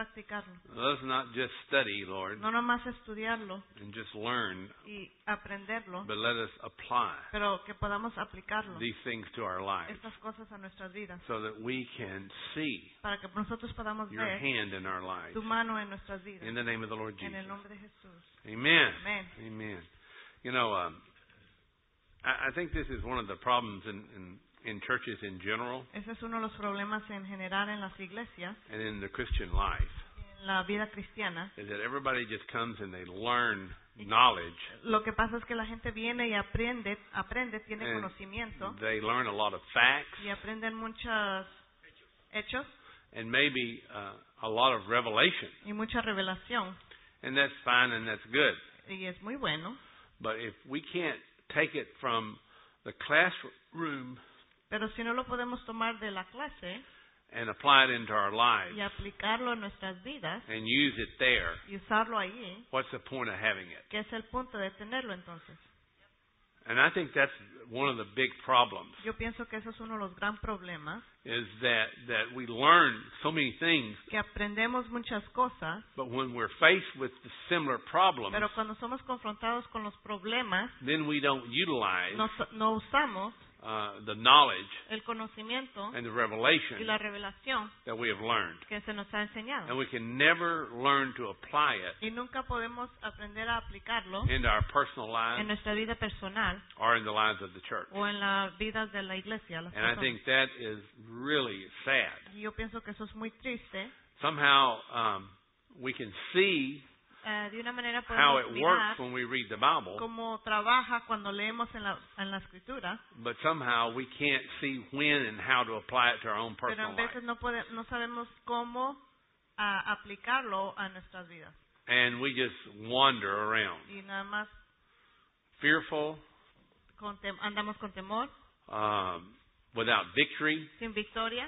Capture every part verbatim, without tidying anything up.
practicarlo. Let's not just study, Lord, No nomás estudiarlo and just learn, y aprenderlo, but let us apply pero que podamos aplicarlo, these things to our lives estas cosas a nuestras vidas, so that we can see para que nosotros podamos your ver hand in our lives. tu mano en nuestras vidas. In the name of the Lord En Jesus. el nombre de Jesús. Amen. Amén. Amen. You know, um, I, I think this is one of the problems in, in, in churches in general Ese es uno de los problemas en general en las iglesias, and in the Christian life, en la vida cristiana. is that everybody just comes and they learn knowledge. Lo que pasa es que la gente viene y aprende, aprende, tiene And conocimiento they learn a lot of facts y aprenden muchos hechos and maybe uh, a lot of revelation. y mucha revelación, And that's fine and that's good. y es muy bueno. But if we can't take it from the classroom Pero si no lo podemos tomar de la clase and apply it into our lives y aplicarlo en nuestras vidas and use it there, y usarlo allí, what's the point of having it? ¿qué es el punto de tenerlo entonces? And I think that's one of the big problems, Yo pienso que eso es uno de los gran problemas, is that, that we learn so many things, que aprendemos muchas cosas, but when we're faced with the similar problems, pero cuando somos confrontados con los problemas, then we don't utilize no, no usamos uh, the knowledge el conocimiento and the y revelation la revelación that we have learned. que se nos ha enseñado. And we can never learn to apply it Y nunca podemos aprender a aplicarlo into our personal en lives nuestra vida personal or in the lives of the church. o en las vidas de la iglesia. Las And I personas. think that is really sad. Y yo pienso que eso es muy triste. Somehow um, we can see Eh, de una manera how podemos it works mirar when we read the Bible, cómo trabaja cuando leemos en la, en la escritura, but somehow we can't see when and how to apply it to our own pero personal en life. veces no, pode- no sabemos cómo ah, aplicarlo a nuestras vidas. And we just wander around, Y nada más fearful, con tem- andamos con temor, um, without victory, sin victoria,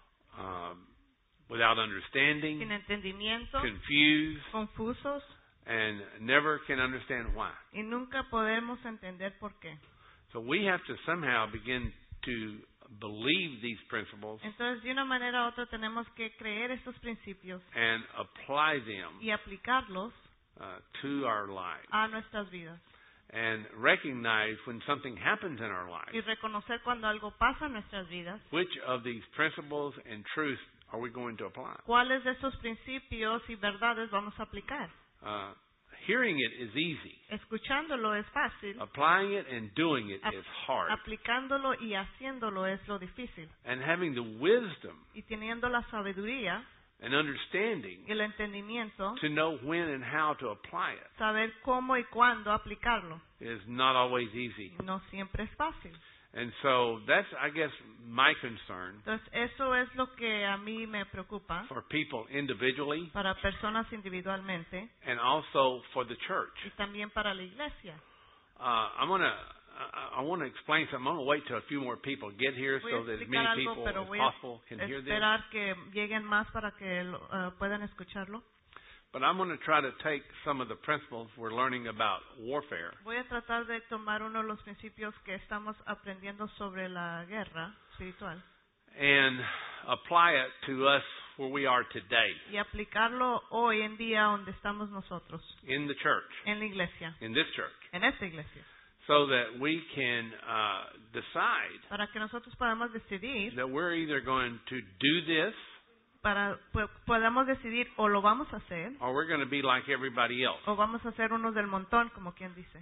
um, without understanding, sin entendimiento, confused, confusos, and never can understand why. y nunca podemos entender por qué. So we have to somehow begin to believe these principles Entonces, de una manera u otra tenemos que creer estos principios and apply them y aplicarlos uh, to our lives a nuestras vidas. and recognize when something happens in our Y lives, reconocer cuando algo pasa en nuestras vidas, which of these principles and truths are we going to apply? cuáles de esos principios y verdades vamos a aplicar. Uh, hearing it is easy. Escuchándolo es fácil, Applying it and doing it Ap- is hard. aplicándolo y haciéndolo es lo difícil. And having the wisdom Y teniendo la sabiduría and understanding y el entendimiento, to know when and how to apply it saber cómo y cuándo aplicarlo, is not always easy. no siempre es fácil. And so that's, I guess, my concern Entonces, eso es lo que a mí me preocupa for people individually para personas individualmente and also for the church. y también para la iglesia. Uh, I'm gonna, I, I want to explain something. I'm gonna wait till a few more people get here Voy a so that as explicar many algo, people pero as voy a possible can hear this. esperar que lleguen más para que lo, eh, puedan escucharlo. But I'm going to try to take some of the principles we're learning about warfare Voy a tratar de tomar uno de los principios que estamos aprendiendo sobre la guerra espiritual and apply it to us where we are today y aplicarlo hoy en día donde estamos nosotros, in the church, en la iglesia, in this church, en esta iglesia, so that we can uh, decide para que nosotros podamos decidir, that we're either going to do this para pu- podamos decidir o lo vamos a hacer or we're going to be like everybody else. o vamos a ser unos del montón, como quien dice.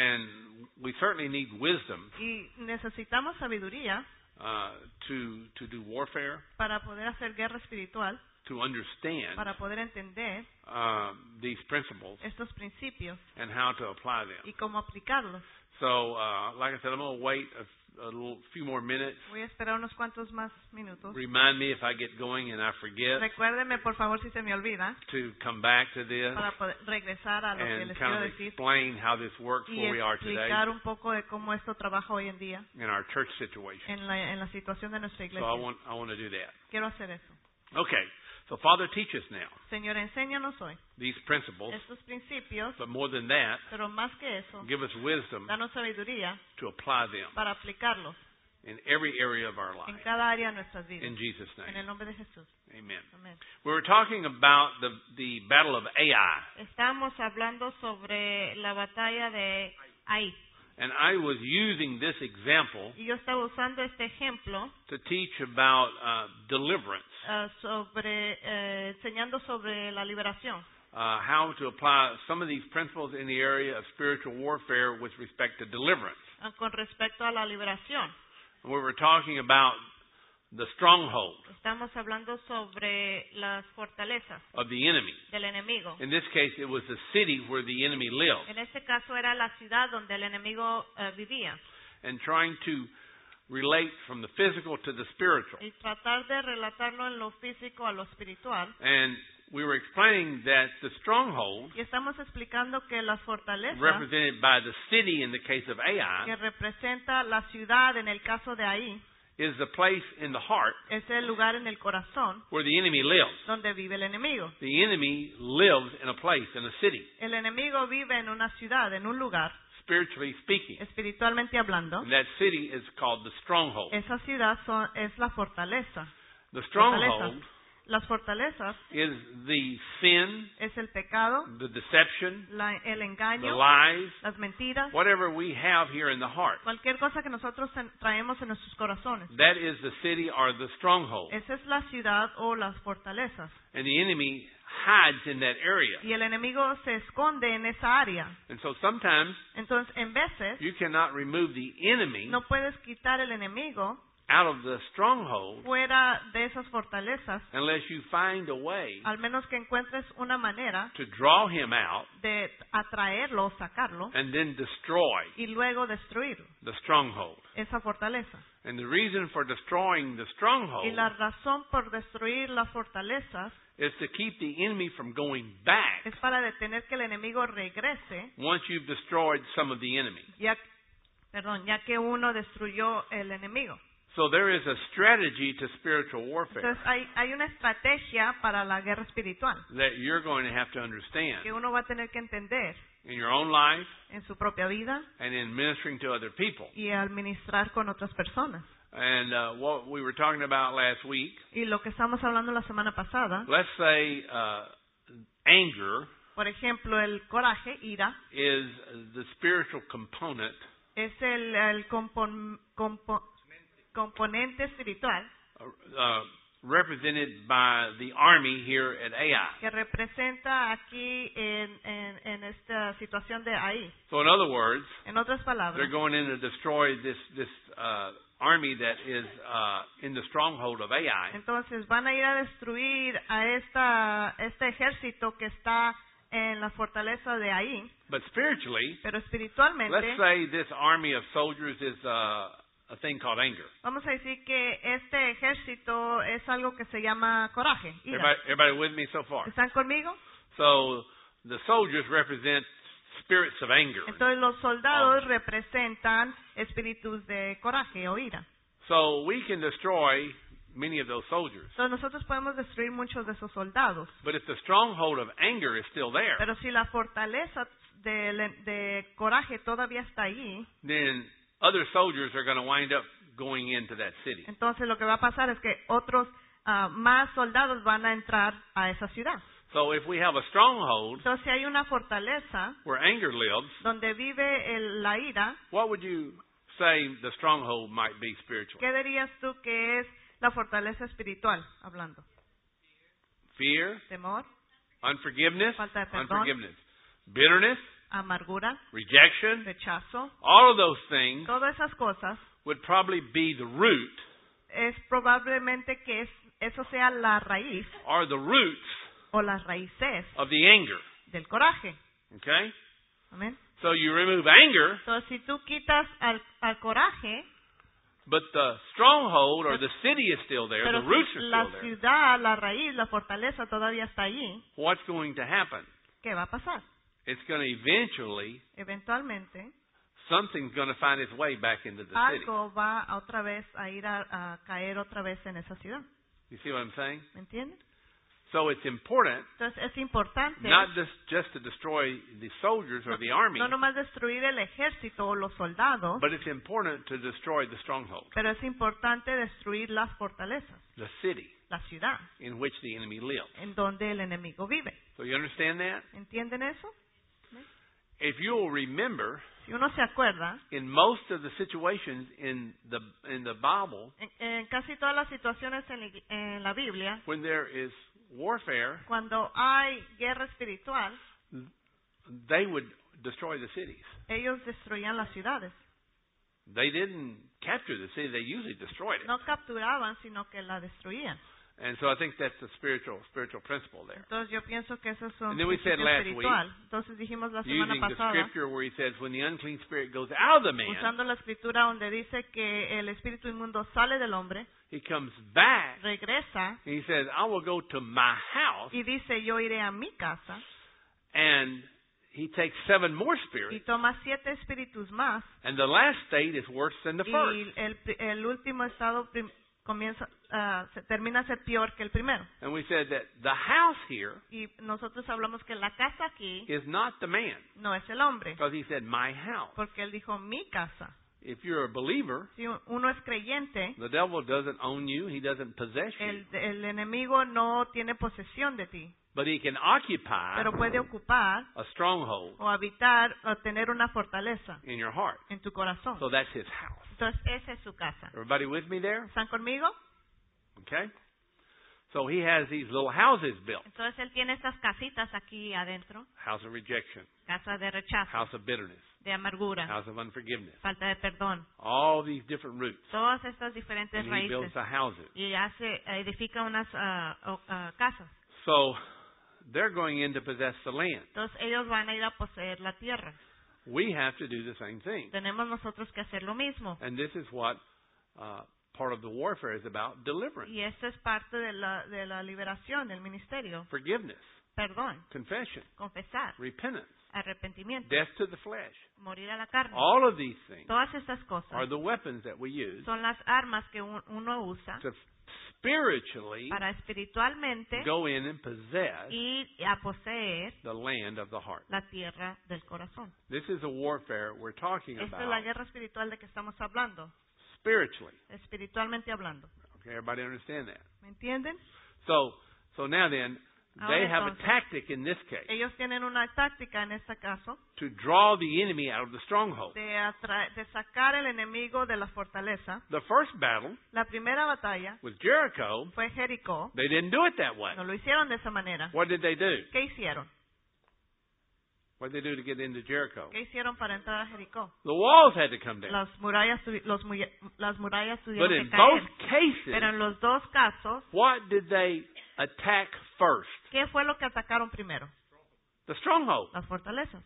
And we certainly need wisdom Y necesitamos sabiduría uh, to to do warfare, para poder hacer guerra espiritual, to understand para poder entender uh, these principles estos principios and how to apply them. y cómo aplicarlos. So, uh, like I said, I'm going to wait a, a little, few more minutes. Voy a esperar unos cuantos más minutos. Remind me if I get going and I forget Recuérdeme, por favor, si se me olvida, to come back to this para poder regresar a lo que and les kind quiero of decir explain how this works y where we are today explicar un poco de cómo esto trabaja hoy en día in our church situation. en la, en la situación de nuestra So I iglesia. want I want to do that. Quiero hacer eso. Okay. So Father, teach us now Señor, enséñanos hoy these principles, estos principios, but more than that, pero más que eso, give us wisdom danos sabiduría to apply them. para aplicarlos. in every area of our en life. cada área de nuestras vidas. In Jesus' En name. el nombre de Jesús. Amen. Amén. We were talking about the, the battle of Ai, Estamos hablando sobre la batalla de Ai. and I was using this example Y yo estaba usando este ejemplo to teach about uh, deliverance, uh, sobre eh, enseñando sobre la liberación. uh, how to apply some of these principles in the area of spiritual warfare with respect to deliverance. uh, con respecto a la liberación. And we were talking about the stronghold Estamos hablando sobre las fortalezas of the enemy. del enemigo. In this case, it was the city where the enemy lived, En este caso era la ciudad donde el enemigo eh, vivía. and trying to relate from the physical to the spiritual. Y tratar de relatarlo en lo físico a lo espiritual. And we were explaining that the stronghold, Y estamos explicando que las fortalezas represented by the city in the case of que Ai, representa la ciudad en el caso de ahí is the place in the heart es el lugar en el corazón where the enemy lives. donde vive el enemigo. The enemy lives in a place, in a city, El enemigo vive en una ciudad, en un lugar, spiritually speaking. espiritualmente hablando. And that city is called the stronghold. Esa ciudad son- es la fortaleza. The Fortaleza. stronghold Las fortalezas is the sin, es el pecado, the deception, la- el the engaño, lies, las mentiras, whatever we have here in the heart. cualquier cosa que nosotros ten- traemos en nuestros corazones. That is the city or the stronghold. Esa es la ciudad o las fortalezas. And the enemy hides in that area. Y el enemigo se esconde en esa área. And so sometimes Entonces, en veces, you cannot remove the enemy no puedes quitar el enemigo out of the stronghold fuera de esas fortalezas, unless you find a way al menos que encuentres una manera to draw him out de atraerlo o sacarlo and then destroy y luego destruir the stronghold. esa fortaleza. And the reason for destroying the Y stronghold la razón por destruir las fortalezas is to keep the enemy from going back es para detener que el enemigo regrese, once you've destroyed some of the enemy. ya, perdón, ya que uno destruyó el enemigo. So there is a strategy to spiritual warfare Entonces hay, hay una estrategia para la guerra espiritual that you're going to have to understand que uno va a tener que entender in your own life en su propia vida and in ministering to other people. y al ministrar con otras personas. And uh, what we were talking about last week, Y lo que estamos hablando la semana pasada, let's say uh, anger por ejemplo, el coraje, ira, is the spiritual component es el, el compon- compo- componente espiritual uh, uh, represented by the army here at Ai. que representa aquí en, en, en esta situación de ahí. So in other words, En otras palabras, they're going in to destroy this this uh, army that is uh, in the stronghold of Ai. entonces van a ir a destruir a esta, este ejército que está en la fortaleza de ahí, But spiritually, pero let's espiritualmente say this army of soldiers is uh, a thing called anger. vamos a decir que este ejército es algo que se llama coraje, ira. Everybody, everybody with me so far? ¿Están conmigo? So the soldiers represent spirits of anger. Entonces los soldados representan espíritus de coraje o ira. So we can destroy many of those soldiers. Entonces nosotros podemos destruir muchos de esos soldados. But if the stronghold of anger is still there, Pero si la fortaleza de, de coraje todavía está allí, then other soldiers are going to wind up going into that city. entonces lo que va a pasar es que otros ah, más soldados van a entrar a esa ciudad. So if we have a stronghold Entonces si hay una fortaleza where anger lives, donde vive el- la ira, what would you say the stronghold might be spiritually? ¿qué dirías tú que es la fortaleza espiritual hablando? Fear, Temor, unforgiveness, falta de perdón, unforgiveness, bitterness, amargura, rejection, rechazo, all of those things todas esas cosas would probably be the root es probablemente que es, eso sea la raíz or the roots o las raíces of the anger. del coraje. Okay? Amén. So you remove anger, Entonces, si tú quitas al, al coraje, but the stronghold or the city is still there, pero the roots si are la still there. ciudad, la raíz, la fortaleza todavía está allí, What's going to happen? ¿qué va a pasar? It's going to eventually, Eventualmente, something's going to find its way back into the city. algo va a otra vez a ir a, a caer otra vez en esa ciudad. You see what I'm saying? ¿Me entiendes? So it's important Entonces es importante not just, just to destroy the soldiers or the army, no nomás destruir el ejército o los soldados, but it's important to destroy the stronghold, pero es importante destruir las fortalezas, the city la ciudad in which the enemy lives. en donde el enemigo vive. So you understand that? ¿Entienden eso? If you'll remember, Si uno se acuerda, in most of the situations in the in the Bible, en, en casi todas las situaciones en, la ig- en la Biblia, when there is warfare, cuando hay guerra espiritual, they would destroy the cities. ellos destruían las ciudades. They didn't capture the city; they usually destroyed it. No capturaban, sino que la destruían. And so I think that's the spiritual spiritual principle there. Entonces yo pienso que eso es un And then we said principio last espiritual. Entonces dijimos la semana Using the pasada, scripture where he says, when the unclean spirit goes out of the man, usando la escritura donde dice que el espíritu inmundo sale del hombre, he comes back regresa and he says, I will go to my house, y dice yo iré a mi casa and he takes seven more y spirits, toma siete espíritus más and the last state is worse than the first. y el, el último estado prim- comienza ah, se termina a ser peor que el primero. And we said that the house here Y nosotros hablamos que la casa aquí is not the man, no es el hombre, because he said, my house. porque él dijo mi casa. If you're a believer, Si uno es creyente, the devil doesn't own you, he doesn't possess you, el, el enemigo no tiene posesión de ti, but he can occupy pero puede ocupar a stronghold o habitar o tener una fortaleza in your heart. en tu corazón. So that's his house. Entonces esa es su casa. Everybody with me there? ¿Están conmigo? Okay? So he has these little houses built. Entonces él tiene estas casitas aquí adentro, House of rejection, casa de rechazo, house of bitterness, de amargura, house of unforgiveness. falta de perdón, All these different roots. todas estas diferentes And he builds raíces the houses. y hace edifica unas ah, o- ah, casas. So they're going in to possess the land. Entonces ellos van a ir a poseer la tierra. We have to do the same thing. Tenemos nosotros que hacer lo mismo. And this is what uh, part of the warfare is about, deliverance, Y esto es parte de la, de la liberación del ministerio. forgiveness, Perdón, confession, confesar, repentance, arrepentimiento, death to the flesh. morir a la carne. All of these things Todas estas are cosas the weapons that we use son las armas que un- uno usa to spiritually para espiritualmente go in and possess ir a poseer the land of the heart. la tierra del corazón. This is a warfare we're talking Esta es la about guerra espiritual de que estamos hablando, spiritually. espiritualmente hablando. Okay, everybody understand that? ¿Me entienden? So, so now then, they Ahora have a entonces, tactic in this case ellos tienen una táctica en este caso to draw the enemy out of the stronghold. de, atra- de sacar el enemigo de la fortaleza. The first battle La primera batalla with Jericho, fue Jericó. they didn't do it that way. No lo hicieron de esa manera. What did they do? ¿Qué hicieron? What did they do to get into Jericho? ¿Qué hicieron para entrar a Jericó? The walls had to come down. Las murallas, tuvi- los mu- las murallas But tuvieron in que both caer. Pero cases, en los dos casos, what did they attack first? ¿qué fue lo que atacaron primero? The stronghold. Las fortalezas.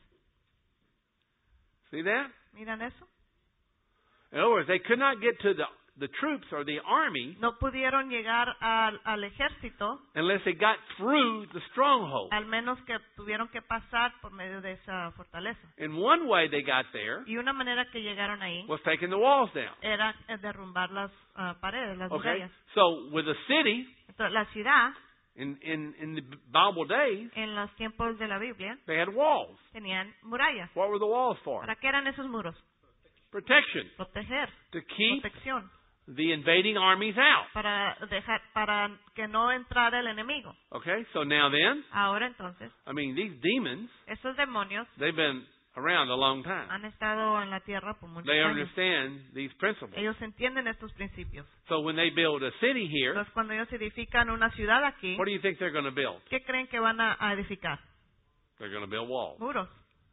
See that? ¿Miran eso? In other words, they could not get to the, the troops or the army No pudieron llegar al, al ejército, unless they got through the stronghold. al menos que tuvieron que pasar por medio de esa fortaleza. In one way they got there Y una manera que llegaron ahí was taking the walls down. era eh, derrumbar las ah, paredes, las Okay? murallas. So with a city, Entonces, la ciudad, in, in, in the Bible days, en los tiempos de la Biblia, they had walls. tenían murallas. What were the walls for? ¿Para qué eran esos muros? Protection. Proteger, To keep protección, the invading armies out. para dejar, para que no entrara el enemigo. Okay? So now then, Ahora entonces, I mean, these demons, esos demonios they've been around a long time. han estado en la tierra por muchos They años. understand these principles. Ellos entienden estos principios. So when they build a city here, Entonces, cuando ellos edifican una ciudad aquí, what do you think they're going to build? ¿qué creen que van a, a edificar? They're going to build walls. Muros.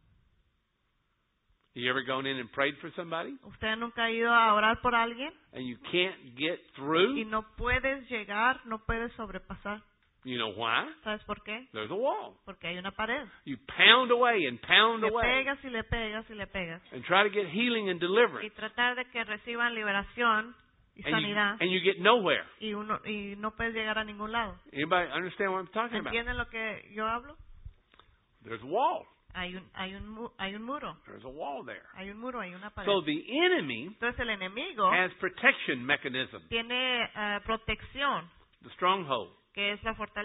You ever gone in and prayed for somebody ¿Usted nunca ha ido a orar por alguien and you can't get y through? no puedes llegar, no puedes sobrepasar? You know why? ¿Sabes por qué? There's a wall. Porque hay una pared. You pound away and pound Le away pegas y le pegas y le pegas. and try to get healing and Y deliverance. tratar de que reciban liberación y And you, sanidad. and you get nowhere. Y, uno, y no puedes llegar a ningún lado. Anybody understand what I'm talking about? ¿Entienden lo que yo hablo? There's a wall. Hay un, hay un, mu- hay un muro. There's a wall there. Hay un muro, hay una pared. So the enemy Entonces el enemigo has protection mechanisms, tiene eh, protección, the stronghold. que es la fortaleza.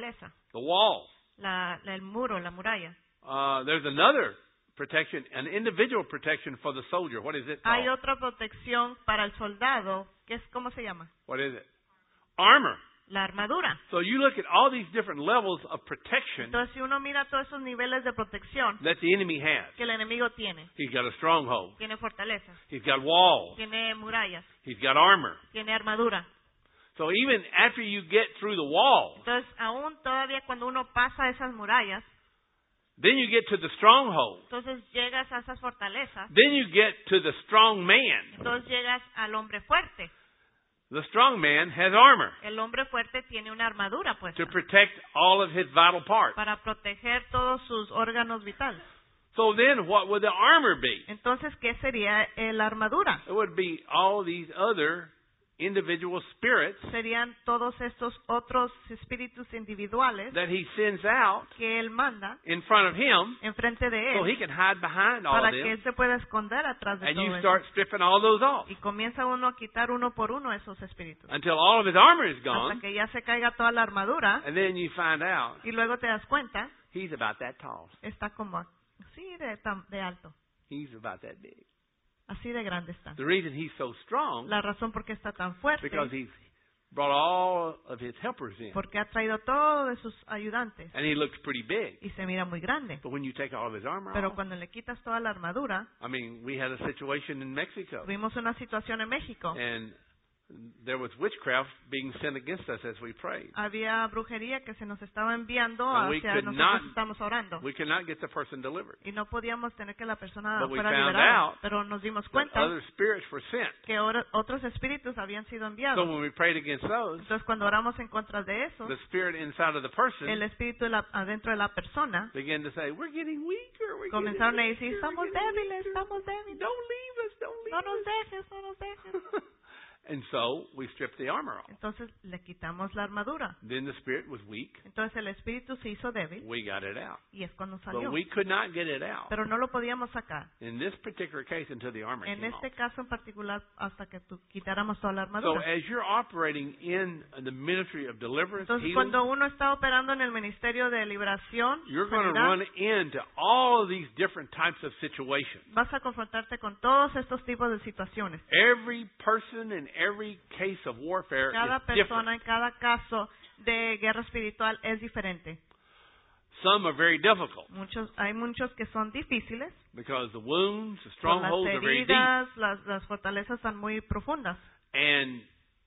the wall. la, la- el muro, la muralla. Uh, there's another protection, an individual protection for the soldier. What is it called? Hay otra protección para el soldado, que es, ¿cómo se llama? What is it? Armor. La armadura. So you look at all these different levels of protection Entonces, si uno mira todos esos niveles de protección that the enemy has. que el enemigo tiene, He's got a stronghold. tiene fortalezas, He's got walls. tiene murallas, He's got armor. tiene armadura. So even after you get through the wall, Entonces, aún todavía cuando uno pasa esas murallas, then you get to the stronghold. entonces llegas a esas fortalezas, Then you get to the strong man. entonces llegas al hombre fuerte. The strong man has armor El hombre fuerte tiene una armadura puesta to protect all of his vital parts. para proteger todos sus órganos vitales. So then what would the armor be? Entonces, ¿qué sería eh, la armadura? It would be all these other individual spirits Serían todos estos otros espíritus individuales that he sends out que él manda in front of him enfrente de so él he can hide behind all para of que them. él se pueda esconder atrás de And todo you eso. start stripping all those off Y comienza uno a quitar uno por uno esos espíritus. until all of his armor is Hasta gone. que ya se caiga toda la armadura And then you find out y luego te das cuenta, he's about that tall. está como así de, tam- de alto, He's about that big. así de grande está. The reason he's so strong La razón por qué está tan fuerte, because he's brought all of his helpers in. porque ha traído todos de sus ayudantes And he looks pretty big. y se mira muy grande. But when you take all of his armor Pero off, cuando le quitas toda la armadura, I mean, we had a situation in Mexico. tuvimos una situación en México. And there was witchcraft being sent against us as we prayed. Había brujería que se nos estaba enviando And we hacia could nosotros not- estamos orando. We could not get the person delivered. Y no podíamos tener que la persona But we fuera found liberada. out Pero nos dimos That cuenta other spirits were sent. que ora- otros espíritus habían sido So enviados. when we prayed against those, Entonces, cuando oramos en contra de eso, the spirit inside of the person el espíritu de la- adentro de la persona began to say, "We're getting weaker. We're comenzaron a getting decir, weaker, estamos we're getting débiles, weaker. estamos débiles. Don't leave us. Don't leave No nos us." dejes, no nos dejes. And so we stripped the armor off. Entonces, le quitamos la armadura. Then the spirit was weak. Entonces, el espíritu se hizo débil We got it out. y es cuando But salió. we could not get it out Pero no lo podíamos sacar. in this particular case until the armor En came este off. caso en particular, hasta que tú quitáramos toda la So armadura. as you're operating in the ministry of deliverance, Entonces, healing, cuando uno está operando en el ministerio de liberación, you're going to sanidad, run into all of these different types of situations. vas a confrontarte con todos estos tipos de situaciones. Every person in every case of warfare Cada is persona different. en cada caso de guerra espiritual es diferente. Some are very difficult Muchos, hay muchos que son difíciles. because the wounds, the Por las strongholds are very deep. heridas, las, las fortalezas están muy profundas. And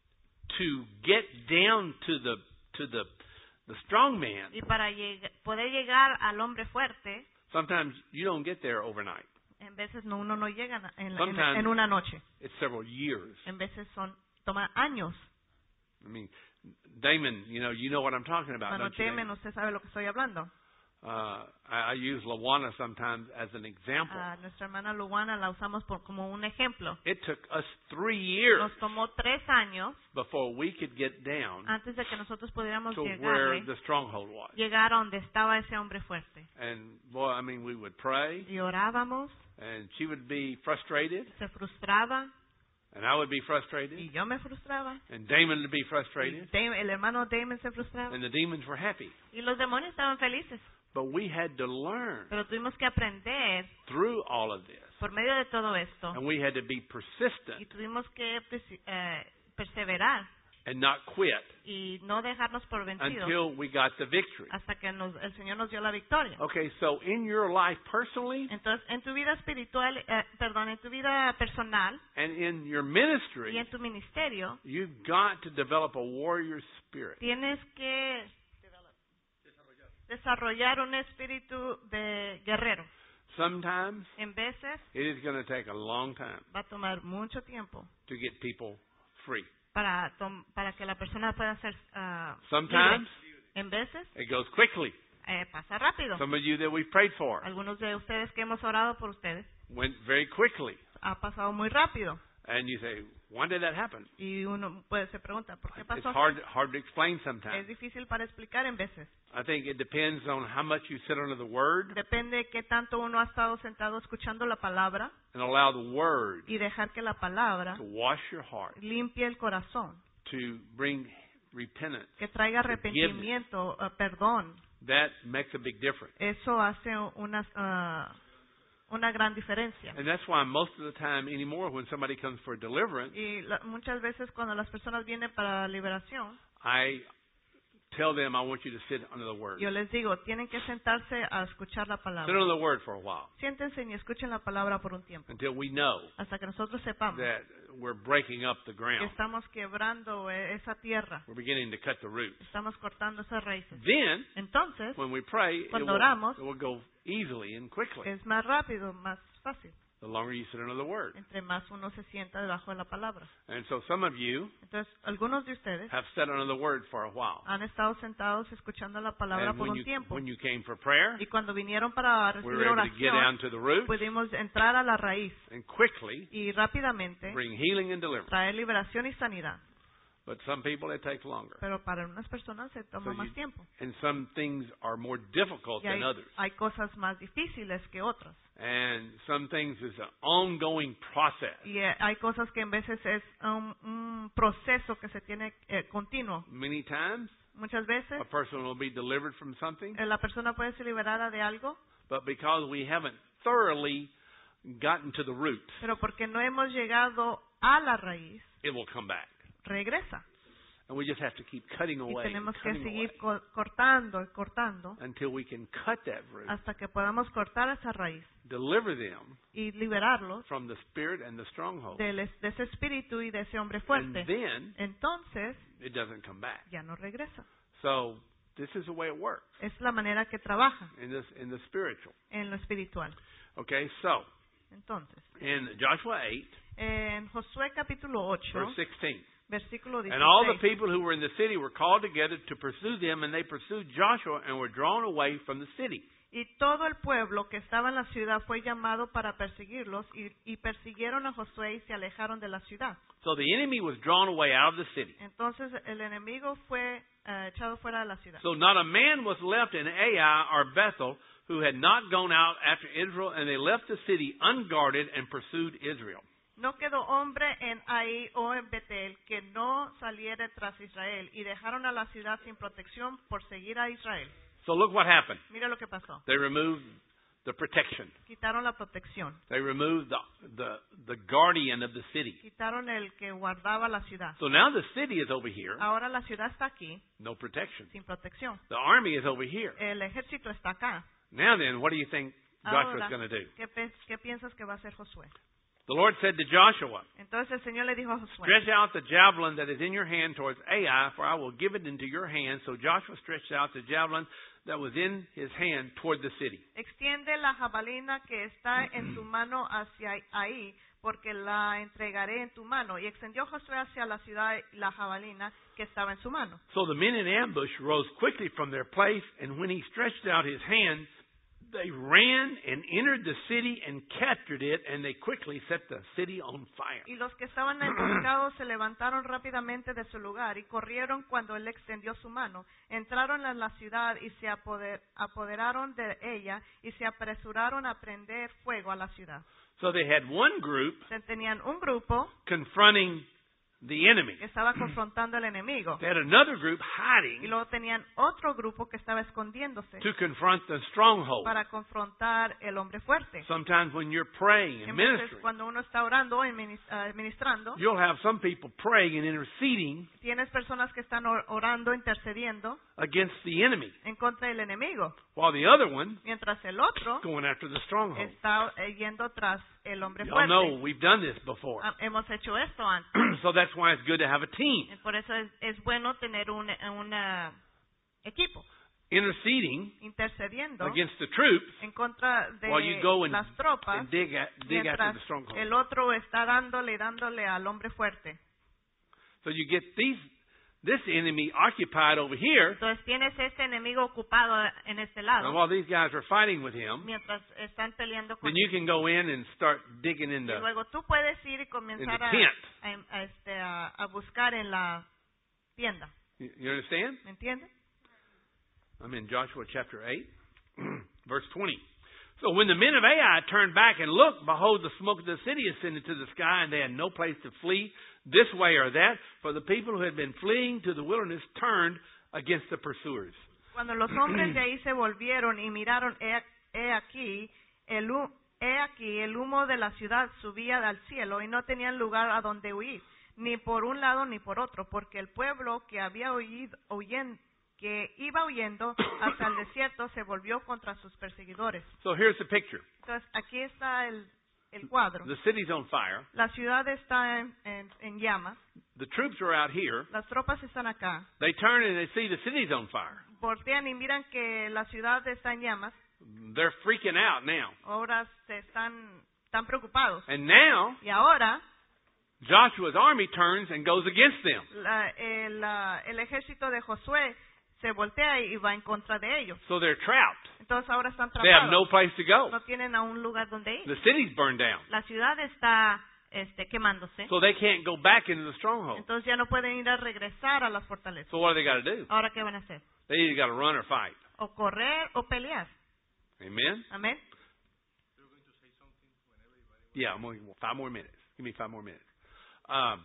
to get down to the to the the strong man, Y para lleg- poder llegar al hombre fuerte, sometimes you don't get there overnight. en veces no, uno no llega en, en- Sometimes- en una noche. It's several years. En veces son toma años. I mean, Damon, you know, you know what I'm talking about, Cuando don't you, temen, Damon? usted sabe lo que estoy hablando. Uh, I, I use Lawana sometimes as an example. A nuestra hermana Luana la usamos por, como un ejemplo. It took us three years Nos tomó tres años before we could get down antes de que nosotros pudiéramos to where llegarle, the stronghold was. llegar a donde estaba ese hombre fuerte. And boy, I mean, we would pray, Y orábamos, and she would be frustrated, se frustraba, and I would be frustrated, y yo me frustraba. and Damon would be Y frustrated, Dam- el hermano Damon se frustraba. and the demons were happy. Y los demonios estaban felices. But we had to learn Pero tuvimos que aprender through all of this, por medio de todo esto. and we had to be Y persistent tuvimos que persi- eh, perseverar and not quit y no dejarnos por vencidos until we got the victory. hasta que nos- el Señor nos dio la victoria. Okay, so in your life personally Entonces, en tu vida espiritual, eh, perdón, en tu vida personal and in your y ministry, en tu ministerio, you've got to develop a warrior spirit. tienes que desarrollar un espíritu de guerrero. Sometimes En veces it is going to take a long time va a tomar mucho tiempo to get people free. para, tom- para que la persona pueda ser ah, Sometimes libre. En veces it goes quickly. eh, pasa rápido. Some of you that we've prayed for Algunos de ustedes que hemos orado por ustedes went very quickly. ha pasado muy rápido. And you say, when did that happen? Y uno pues, se pregunta, ¿por qué It's pasó? hard, hard to explain Es sometimes. difícil para explicar en veces. I think it depends on how much you sit under the Word Depende de qué tanto uno ha estado sentado escuchando la palabra and allow the Word y dejar que la palabra to wash your heart, limpie el corazón to bring repentance, que traiga arrepentimiento, uh, perdón. that makes a big difference. Eso hace una, uh, una gran diferencia. And that's why most of the time anymore when somebody comes for deliverance, Y la, muchas veces cuando las personas vienen para liberación, I tell them I want you to sit under the Word. yo les digo, tienen que sentarse a escuchar la Sit palabra. under the Word for a while Siéntense y escuchen la palabra por un tiempo, until we know hasta que nosotros sepamos that we're breaking up the que ground. estamos quebrando eh, esa tierra, We're beginning to cut the roots. estamos cortando esas raíces. Then, Entonces, when we pray, it cuando will, oramos, it will go easily and quickly. es más rápido, más fácil, The longer you sit under the Word. entre más uno se sienta debajo de la palabra. And so some of you Entonces, algunos de ustedes have sat under the Word for a while. han estado sentados escuchando la palabra And por when un you, tiempo. when you came for prayer, Y cuando vinieron para we recibir were able to get down oración, to the root pudimos entrar a la raíz and quickly y rápidamente bring healing and deliverance. traer liberación y sanidad. But some people, it takes longer. Pero para unas personas se toma So más you- tiempo. And some things are more difficult Y hay, than others. hay cosas más difíciles que otras. And some things is an ongoing process. Y eh, hay cosas que en veces es un, un proceso que se tiene eh, continuo. Many times, Muchas veces a person will be delivered from something, eh, la persona puede ser liberada de algo, but because we haven't thoroughly gotten to the root, pero porque no hemos llegado a la raíz, it will come back. regresa. And we just have to keep cutting Y away, tenemos que cutting seguir away co- cortando y cortando until we can cut that root, hasta que podamos cortar esa raíz deliver them y liberarlos from the spirit and the stronghold. del es- de ese espíritu y de ese hombre And fuerte. then Entonces, it doesn't come back. ya no regresa. So this is the way it works Es la manera que trabaja in this in the spiritual. en lo espiritual. Okay, so Entonces, in Joshua eight, en Josué capítulo ocho, verse sixteen. versículo And all the dieciséis, people who were in the city were called together to pursue them, and they pursued Joshua and were drawn away from the city. y todo el pueblo que estaba en la ciudad fue llamado para perseguirlos y, y persiguieron a Josué y se alejaron de la ciudad. So the enemy was drawn away out of the city. Entonces el enemigo fue eh, echado fuera de la ciudad. So not a man was left in Ai or Bethel who had not gone out after Israel, and they left the city unguarded and pursued Israel. No quedó hombre en Ai o en Betel que no saliera tras Israel y dejaron a la ciudad sin protección por seguir a Israel. So look what happened. Mira lo que pasó. They removed the protection. Quitaron la protección. They removed the, the, the guardian of the city. Quitaron el que guardaba la ciudad. So now the city is over here, Ahora la ciudad está aquí no protection. sin protección. The army is over here. El ejército está acá. Now then, what do you think Joshua's Ahora, going to do? ¿qué, pe- qué piensas que va a hacer Josué? The Lord said to Joshua, Entonces el Señor le dijo a Josué, stretch out the javelin that is in your hand towards Ai, for I will give it into your hand. So Joshua stretched out the javelin that was in his hand toward the city. extiende la jabalina que está en tu mano hacia ahí, porque la entregaré en tu mano. Y extendió Josué hacia la ciudad la jabalina que estaba en su mano. So the men in ambush rose quickly from their place, and when he stretched out his hand, they ran and entered the city and captured it, and they quickly set the city on fire. Y los que estaban emboscados se levantaron rápidamente de su lugar y corrieron cuando él extendió su mano. Entraron en la ciudad y se apoder- apoderaron de ella y se apresuraron a prender fuego a la ciudad. So they had one group Se- Tenían un grupo confronting the enemy. que estaba confrontando al enemigo They had another group y hiding luego tenían otro grupo que estaba escondiéndose to confront the stronghold. para confrontar el hombre fuerte. Sometimes when you're praying and Entonces, ministering, cuando uno está orando o minis- ah, ministrando, you'll have some people praying and interceding tienes personas que están or- orando, intercediendo against the enemy, en contra del enemigo, while the other one mientras el otro going after the stronghold. está eh, yendo tras el hombre Y'all know fuerte. we've done this before. Ah, Hemos hecho esto antes. So that's why it's good to have a team Y por eso es, es bueno tener un un, ah, equipo interceding intercediendo against the troops en contra de while you go and, las tropas, and dig, at, dig after mientras the stronghold. el otro está dándole y dándole al hombre fuerte. So you get these this enemy occupied over here, Entonces tienes este enemigo ocupado en este and lado, while these guys are fighting with him, mientras están peleando con then you can go in and start digging in y the luego tú puedes ir y in comenzar the a, tent. a, a, este, a, a buscar en la tienda. You you understand? ¿Me entiendes? I'm in Joshua chapter eight, verse twenty. So when the men of Ai turned back and looked, behold, the smoke of the city ascended to the sky, and they had no place to flee this way or that, for the people who had been fleeing to the wilderness turned against the pursuers. Cuando los hombres de ahí se volvieron y miraron, he, he aquí, el, hu- he aquí el humo de la ciudad subía al cielo y no tenían lugar a donde huir, ni por un lado ni por otro, porque el pueblo que había huido, huyen, que iba huyendo hasta el desierto se volvió contra sus perseguidores. So here's the picture. Entonces aquí está el, el cuadro. The city's on fire. La ciudad está en, en, en llamas. The troops are out here. Las tropas están acá. They turn and they see the city's on fire. Voltean y miran que la ciudad está en llamas. They're freaking out now. Ahora se están, están preocupados. And now, Y ahora Joshua's army turns and goes against them. la, el, la- el ejército de Josué se voltea y va en contra de ellos. So they're trapped. Entonces ahora están They have no atrapados. place to go. No tienen a un lugar donde ir. The city's burned down. La ciudad está este, quemándose. So they can't go back into the stronghold. Entonces ya no pueden ir a regresar a las fortalezas. So what do they got to do? Ahora, ¿qué van a hacer? They either got to run or fight. O correr o pelear. Amen? Amén. Yeah, I'm only, five more minutes. Give me five more minutes. Um,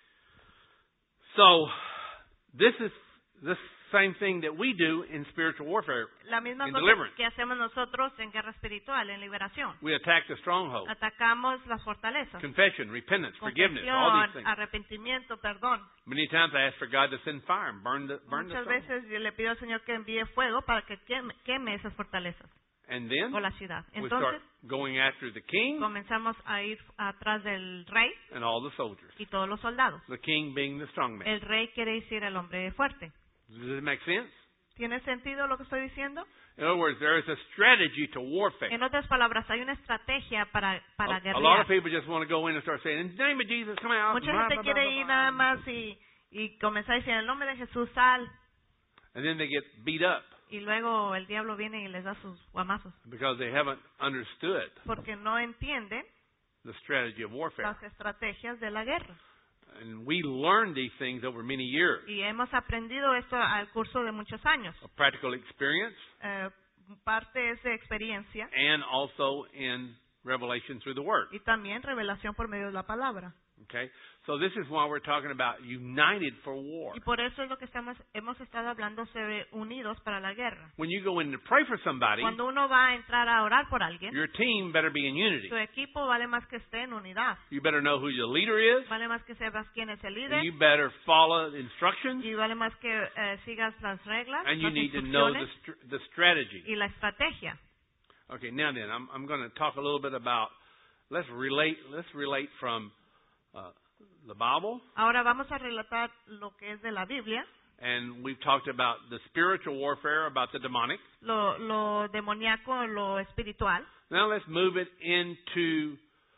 so this is the same thing that we do in spiritual warfare, La misma in cosa deliverance. que hacemos nosotros en guerra espiritual, en liberación. We attack the stronghold. Atacamos las fortalezas. Confession, repentance, forgiveness, all these Confesión, things. arrepentimiento, perdón. Many times I ask for God to send fire and burn the, burn the Muchas stronghold. veces yo le pido al Señor que envíe fuego para que queme, queme esas fortalezas And then o la ciudad. we start Entonces going after the king comenzamos a ir atrás del rey and all the soldiers. y todos los soldados. The king being the strong man. El rey quiere decir el hombre fuerte. Does it make sense? ¿Tiene sentido lo que estoy diciendo? In other words, there is a strategy to warfare. En otras palabras, hay una estrategia para, para A, a lot guerrear. of people just want to go in and start saying, in the name of Jesus, come out. Mucha blah, gente blah, quiere blah, ir blah, nada blah. más y, y comenzar a decir, en el nombre de Jesús, sal. And then they get beat up Y luego el diablo viene y les da sus guamazos. because they haven't understood Porque no entienden the strategy of warfare. las estrategias de la guerra. And we learned these things over many years Y hemos aprendido esto al curso de muchos años. of practical experience Eh, parte es de experiencia and also in revelation through the Word. y también revelación por medio de la palabra. Okay? So this is why we're talking about united for war. Y por eso es lo que estamos, hemos estado hablando sobre unidos para la guerra. When you go in to pray for somebody, Cuando uno va a entrar a orar por alguien, your team better be in unity. tu equipo vale más que esté en unidad. You better know who your leader is, Vale más que sepas quién es el and líder you better follow the instructions, y vale más que eh, sigas las reglas, and you las need to know the, instrucciones str- the strategy. y la estrategia. Okay, now then, I'm, I'm going to talk a little bit about, let's relate, let's relate from uh, the Bible, Ahora vamos a relatar lo que es de la Biblia, and we've talked about the spiritual warfare, about the demonic. lo, lo demoníaco, lo espiritual. Now let's move it into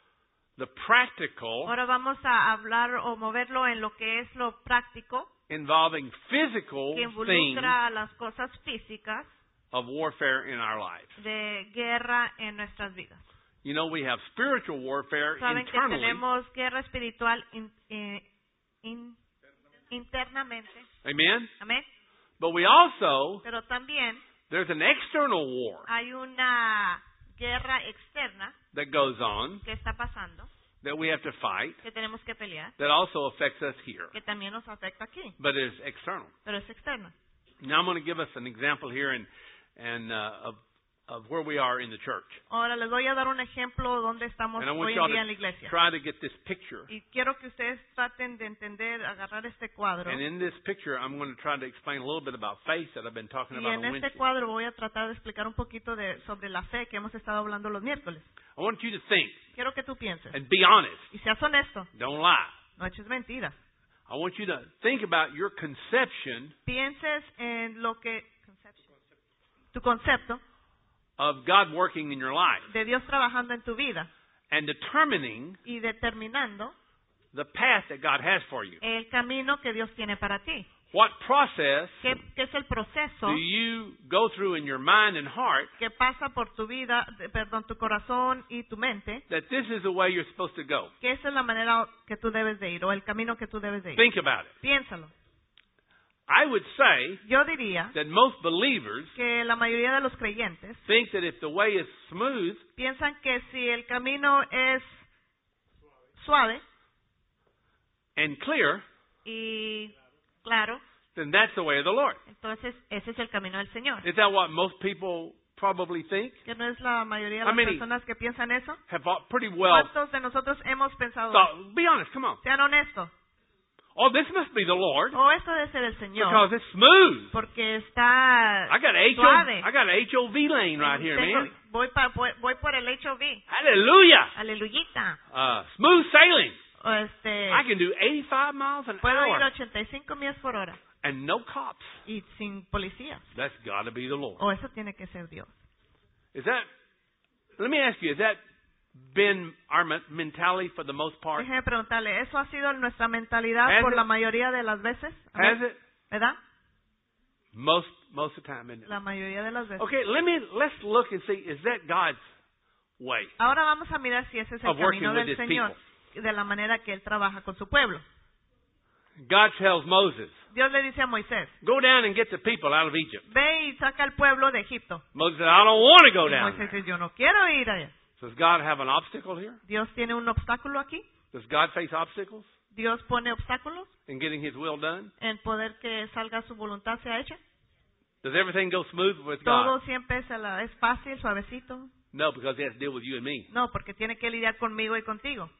the practical Ahora vamos a hablar o moverlo en lo que es lo práctico, involving physical que things involucra a las cosas físicas of warfare in our lives. de guerra en nuestras vidas. You know, we have spiritual warfare Saben que internally. tenemos guerra espiritual in- eh, in- internamente, Amen? amén. But we also, Pero también there's an external war hay una guerra externa that goes on que está pasando, that we have to fight que tenemos que pelear, that also affects us here, que también nos afecta aquí, but is external. pero es externa. Now I'm going to give us an example here and and uh, of of where we are in the church. Ahora les voy a dar un ejemplo donde estamos And I want hoy y'all en día en la to iglesia. try to get this picture. Y quiero que ustedes traten de entender, agarrar este cuadro. And in this picture, I'm going to try to explain a little bit about faith that I've been talking Y about en on este Wednesday. cuadro voy a tratar de explicar un poquito de, sobre la fe que hemos estado hablando los miércoles. I want you to think Quiero que tú pienses and be honest. y seas honesto, Don't lie. no eches mentiras. I want you to think about your conception Pienses en lo que, tu concepto of God working in your life de Dios trabajando en tu vida and determining y determinando the path that God has for you. el camino que Dios tiene para ti. What process ¿Qué, qué es el proceso do you go through in your mind and heart que pasa por tu vida, de- perdón, tu corazón y tu mente? that this is the way you're supposed to go? Que esa es la manera que tú debes de ir o el camino que tú debes de ir. Think about it. Piénsalo. I would say Yo diría that most believers que la mayoría de los creyentes think that if the way is smooth piensan que si el camino es suave and clear, y claro, then that's the way of the Lord. entonces ese es el camino del Señor. Is that what most people probably think? ¿Que no es la mayoría de How las many personas que piensan eso? Have pretty well ¿Cuántos de nosotros hemos pensado eso? thought, be honest, come on. Sean honestos. Oh, this must be the Lord O esto debe ser el Señor. because it's smooth. Porque está I got a H O, suave. I got a H O V lane right here, Tengo- man. voy, pa- voy, voy por el H O V. Hallelujah. Aleluyita. Uh, smooth sailing. O este, I can do eighty-five miles an puedo ir hour ochenta y cinco millas por hora and no cops. y sin policías. That's got to be the Lord. O eso tiene que ser Dios. Is that, let me ask you, has that been our me- mentality for the most part? Déjeme preguntarle, ¿eso ha sido nuestra mentalidad Has por it? la mayoría de las veces? Has Amén. it? ¿Verdad? Most, most of the time, isn't it? La mayoría de las veces. Okay, let me, let's look and see, is that God's way Ahora vamos a mirar si ese es el of working camino with del His Señor, people? de la manera que Él trabaja con su pueblo. God tells Moses, Dios le dice a Moisés, go down and get the people out of Egypt. ve y saca al pueblo de Egipto. Moses said, I don't want to go Y down Moisés there. dice, yo no quiero ir allá. Does God have an obstacle here? Dios tiene un obstáculo aquí. Does God face obstacles Dios pone obstáculos in getting His will done? en poder que salga su voluntad sea hecha. Does everything go smooth with Todo God? siempre es, a la- es fácil, suavecito. No, because He has to deal with you and me. No, porque tiene que lidiar conmigo y contigo.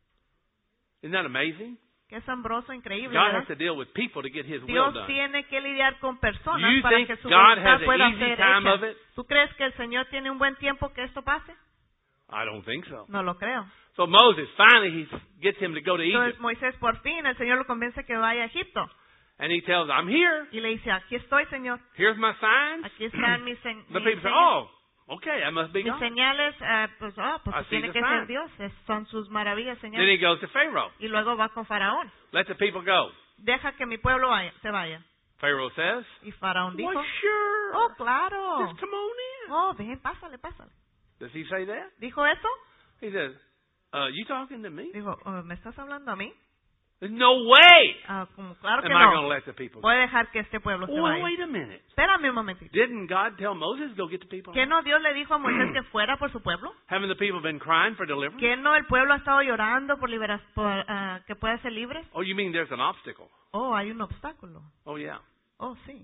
Isn't that amazing? Qué asombroso, increíble, God ¿verdad? has to deal with people to get His will Dios done. tiene que lidiar con personas You para think que su God voluntad has an pueda easy ser time of hecha. it? ¿Tú crees que el Señor tiene un buen tiempo que esto pase? I don't think so. No lo creo. So Moses finally he gets him to go to Entonces Egypt, Moisés por fin, el Señor lo convence que vaya a Egipto. and he tells, "I'm here. Y le dice, aquí estoy, Señor. Here's my signs." Aquí están mis, se- The mis people say, señas- "Oh, okay, that must be mis God." señales. ah, pues, ah, pues I see tiene the que sign. ser Dios. Es- son sus maravillas, Then Señor. he goes to Pharaoh. Y luego va con Faraón. Let the people go. Deja que mi pueblo vaya, se vaya. Pharaoh says, Y Faraón dijo, "Well, sure. oh, claro. Just come on in." Oh, ven, pásale, pásale. Does he say that? ¿Dijo eso? He says, uh, "You talking to me? Dijo, oh, ¿me estás hablando a mí? There's no way Ah, como, claro que am I going to no. let the people go." Voy a dejar que este pueblo se Well, vaya. wait a minute. Espérame un momentito. Didn't God tell Moses go get the people? ¿Qué no Dios le dijo a Moisés que fuera por su pueblo? Haven't the people been crying for deliverance? ¿Que no el pueblo ha estado llorando por, libera- por ah, que pueda ser libre? Oh, you mean there's an obstacle? Oh, hay un obstáculo. Oh, yeah. Oh, sí.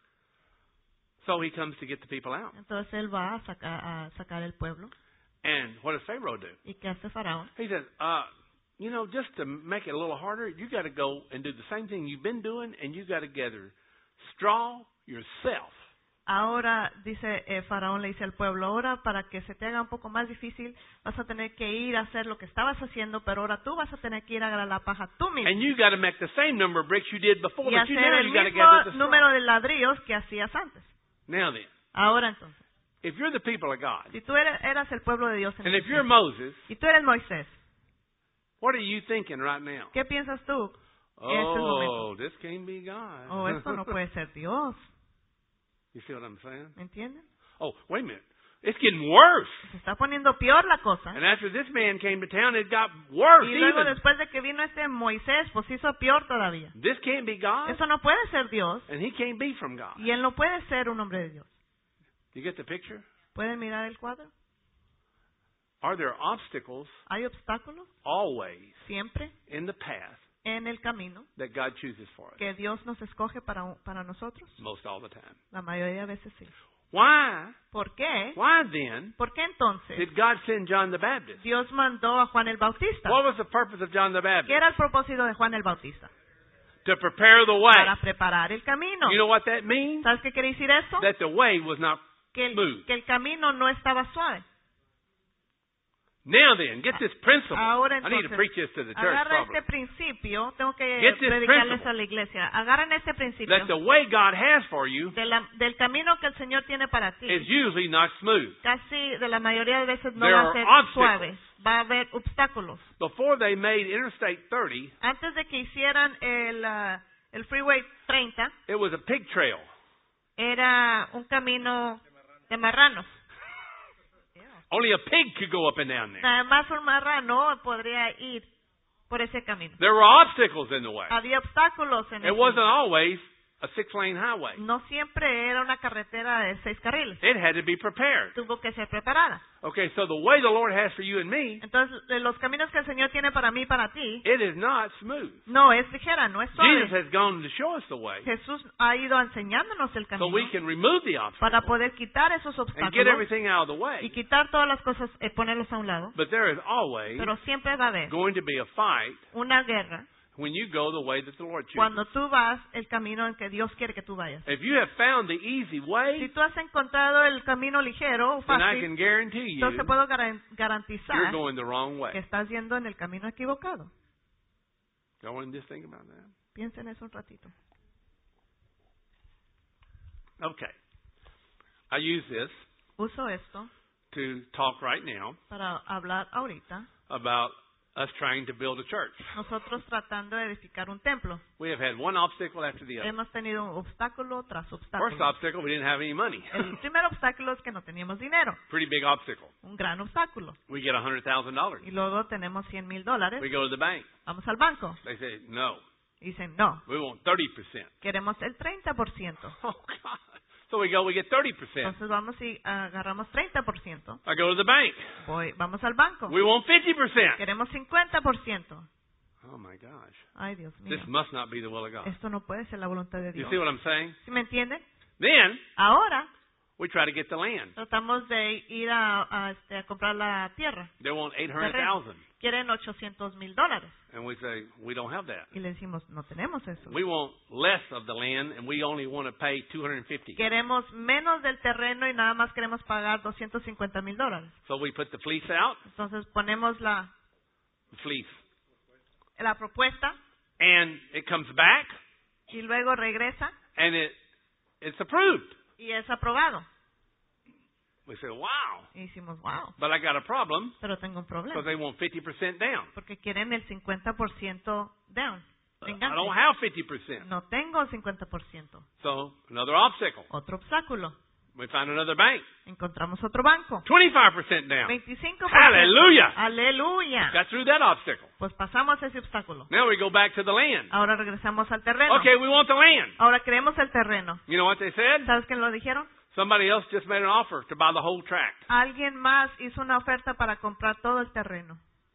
So he comes to get the people out. Entonces él va a sacar, a sacar el pueblo. And what does Pharaoh do? ¿Y qué hace Faraón? He says, uh, you know, just to make it a little harder, you got to go and do the same thing you've been doing, and you got to gather straw yourself. Ahora, dice eh, Faraón, le dice al pueblo, ahora para que se te haga un poco más difícil, vas a tener que ir a hacer lo que estabas haciendo, pero ahora tú vas a tener que ir a agarrar la paja tú mismo. And you got to make the same number of bricks you did before, Y but you hacer now el you got to mismo gather the straw. número de ladrillos que hacías antes. Now then, Ahora entonces, if you're the people of God, si tú eres, eras el pueblo de Dios en and if este you're tiempo, Moses, y tú eres Moisés, what are you thinking right now? ¿qué piensas tú? En estos Oh, momentos. this can't be God. Oh, esto no puede ser Dios. You see what I'm saying? ¿Me entiendes? Oh, wait a minute. It's getting worse. Se está poniendo peor la cosa. And after this man came to town, it got worse Y luego even. después de que vino este Moisés, pues hizo peor todavía. This can't be God, Eso no puede ser Dios. and he can't be from God. Y él no puede ser un hombre de Dios. You get the picture? ¿Pueden mirar el cuadro? Are there obstacles Hay obstáculos always siempre in the path en el camino that God chooses for us? que Dios nos escoge para, para nosotros. Most all the time. La mayoría de veces sí. Why? ¿Por qué? Why then ¿Por qué entonces did God send John the Baptist? Dios mandó a Juan el Bautista? What was the purpose of John the ¿Qué Baptist? era el propósito de Juan el Bautista? To prepare the way. Para preparar el camino. You know what that means? ¿Sabes qué quiere decir eso? That the way was not Que el, smooth. que el camino no estaba suave. Now then, get this principle. Ahora I need to entonces, preach this to the church agarra probably. este principio, tengo que Get this predicarles principle. a la iglesia. Agarran este principio That the way God has for you de la- del camino que el Señor tiene para ti. is usually not smooth. Casi de la mayoría de veces no There va a are ser obstacles. suave, va a haber obstáculos. Before they made Interstate thirty, Antes de que hicieran el, ah, el Freeway treinta, it was a pig trail. era un camino de marranos. Only a pig could go up and down there. Nada más un marrano podría ir por ese camino. There were obstacles in the way. Había obstáculos en It el wasn't always a six-lane highway. No siempre era una carretera de seis carriles. It had to be prepared. Tuvo que ser preparada. Okay, so the way the Lord has for you and me, Entonces, de los caminos que el Señor tiene para mí y para ti, it is not smooth. no es ligera, no es Jesus suave. has gone to show us the way Jesús ha ido enseñándonos el so camino we can remove the para obstacle poder quitar esos and get obstáculos everything out of the y way. quitar todas las cosas, eh, ponerlos a un lado. But there is always Pero siempre va a haber going to be a fight una guerra when you go the way that the Lord chooses. cuando tú vas el camino en que Dios quiere que tú vayas. If you have found the easy Si way, tú has encontrado el camino ligero o then I fácil, can guarantee you entonces puedo garan- you're garantizar going the wrong que way. estás yendo en el camino equivocado. Y'all want to just think about that? Piensa en eso un ratito. Okay. I use this Uso esto to talk right now para hablar ahorita. about us trying to build a church. Nosotros tratando de edificar un templo. We have had one obstacle after the other. Hemos tenido un obstáculo tras First obstáculo. obstacle, we didn't have any money. El primer obstáculo es que no teníamos dinero. Pretty big obstacle. Un gran obstáculo. We get one hundred thousand dollars. Y luego tenemos cien mil dólares. We go to the bank. Vamos al banco. They say, no, Y dicen, no, we want thirty percent. queremos el treinta por ciento. Oh, God. So we go, we get thirty percent. Entonces vamos y agarramos treinta por ciento. I go to the bank. Voy, vamos al banco. We want fifty percent. Queremos cincuenta por ciento. Oh, my gosh. Ay, Dios mío. This must not be the will of God. Esto no puede ser la voluntad de You Dios. see what I'm saying? ¿Sí me entienden? Then Ahora we try to get the land. tratamos de ir a, a, este, a comprar la tierra. They want eight hundred terreno. thousand. Quieren ochocientos mil dólares. And we say, we don't have that. Y le decimos, no tenemos eso. We want less of the land, and we only want to pay two hundred fifty. Queremos menos del terreno y nada más queremos pagar doscientos cincuenta mil dólares. So we put the fleece out, Entonces ponemos la, the fleece, la propuesta and it comes back, y luego regresa and it it's approved. y es aprobado. We say, wow, Y decimos, wow, but I got a problem pero tengo un problema. because they want fifty percent down. Porque quieren el cincuenta por ciento down. I Engante. don't have fifty percent. No tengo cincuenta por ciento. So another obstacle. Otro obstáculo. We find another bank, Encontramos otro banco. twenty-five percent down. veinticinco por ciento. Hallelujah. Aleluya. Got through that obstacle. Pues pasamos ese obstáculo. Now we go back to the land. Ahora regresamos al terreno. Okay, we want the land. Ahora queremos el terreno. You know what they said? ¿Sabes quién lo dijeron? Somebody else just made an offer to buy the whole tract. Alguien más hizo una oferta para comprar todo el terreno.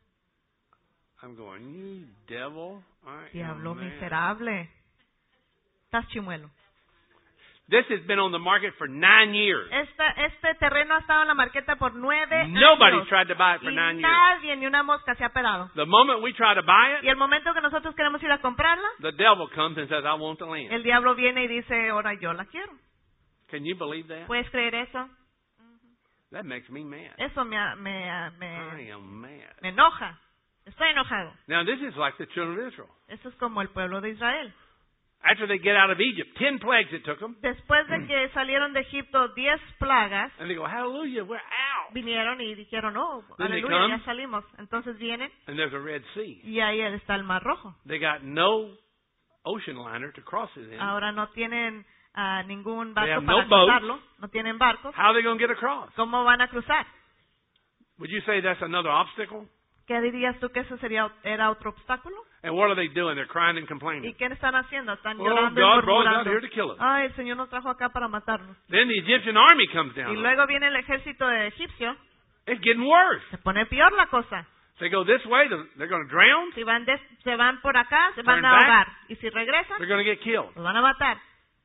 I'm going, you devil. I Diablo am mad. miserable. Estás chimuelo. This has been on the market for nine years. Esta, este terreno ha estado en la marqueta por nueve Nobody's años. tried to buy it for Y nine years. nadie, ni una mosca se ha pelado. The moment we try to buy Y it, el momento que nosotros queremos ir a comprarla, the devil comes and says, I want the land. el diablo viene y dice, ahora yo la quiero. Can you believe that? ¿Puedes creer eso? That makes me mad. Eso me, me, I me, am mad. me enoja. Estoy enojado. Now, this is like the children of Israel. Eso es como el pueblo de Israel. After they get out of Egypt, ten plagues it took them. Después de que salieron de Egipto diez plagas, And they go, hallelujah, we're out. vinieron y dijeron, oh, Then they aleluya, come. ya salimos. Entonces vienen And there's a Red Sea. y ahí está el Mar Rojo. They got no ocean liner to cross it in. Ahora no tienen ah, ningún They barco have para no boat. cruzarlo, no tienen barcos. How are they going to get across? ¿Cómo van a cruzar? Would you say that's another obstacle? ¿Qué dirías tú que eso sería era otro obstáculo? And what are they doing? They're crying and ¿Y complaining. qué están haciendo? Están Oh, llorando God y brought us out murmurando. here to kill us. Ay, el Señor nos trajo acá para matarnos. Then the Egyptian army comes Y down. luego viene el ejército de egipcio. It's getting worse. Se pone peor la cosa. They go this way, they're going to drown. Si van des- se van por acá, se van Turn a back. ahogar. Y si regresan, They're going to get killed. los van a matar.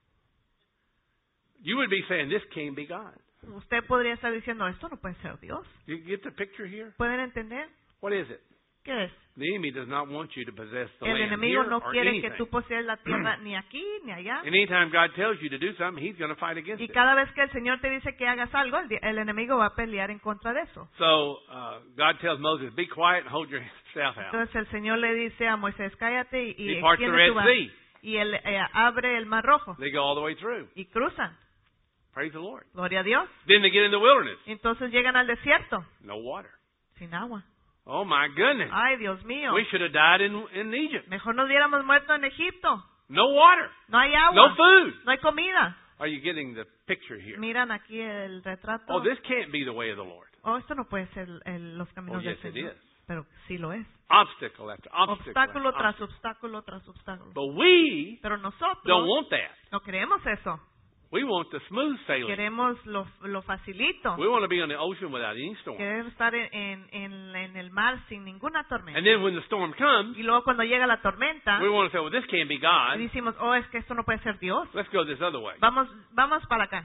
You would be saying, this can't be God. Usted podría estar diciendo, esto no puede ser Dios. You get the picture here? ¿Pueden entender? What is it? ¿Qué es? The enemy does not want you to possess the El land enemigo here no or quiere que anything. tú poseas la tierra ni aquí ni allá. And anytime God tells you to do something, He's going to fight against Y it. cada vez que el Señor te dice que hagas algo, el, di- el enemigo va a pelear en contra de eso. So uh, God tells Moses, be quiet and hold your staff out. Entonces el Señor le dice a Moisés, cállate y, y He parts the extiende Red tu mano. Sea. Y él eh, abre el Mar Rojo They go all the way through. y cruzan. Praise the Lord. Gloria a Dios. Then they get in the wilderness. Entonces llegan al desierto No water. sin agua. Oh, my goodness. Ay, Dios mío. We should have died in, in Egypt. Mejor nos hubiéramos muerto en Egipto. No water. No hay agua. No food. No hay comida. Are you getting the picture here? Miran aquí el retrato. Oh, this can't be the way of the Lord. Oh, esto no puede ser el- los Oh, caminos yes, del it Señor. is. pero sí lo es. Obstacle after obstacle. Obstáculo after tras obstáculo tras obstáculo. But we Pero don't nosotros want that. no queremos eso. We want the smooth sailing. Queremos lo, lo facilito. We want to be on the ocean without any storm. Queremos estar en, en, en, en el mar sin ninguna tormenta. And then when the storm comes, Y luego cuando llega la tormenta, we want to say, well, this can't be y God. decimos, oh, es que esto no puede ser Dios. Let's go this other way. Vamos, vamos para acá.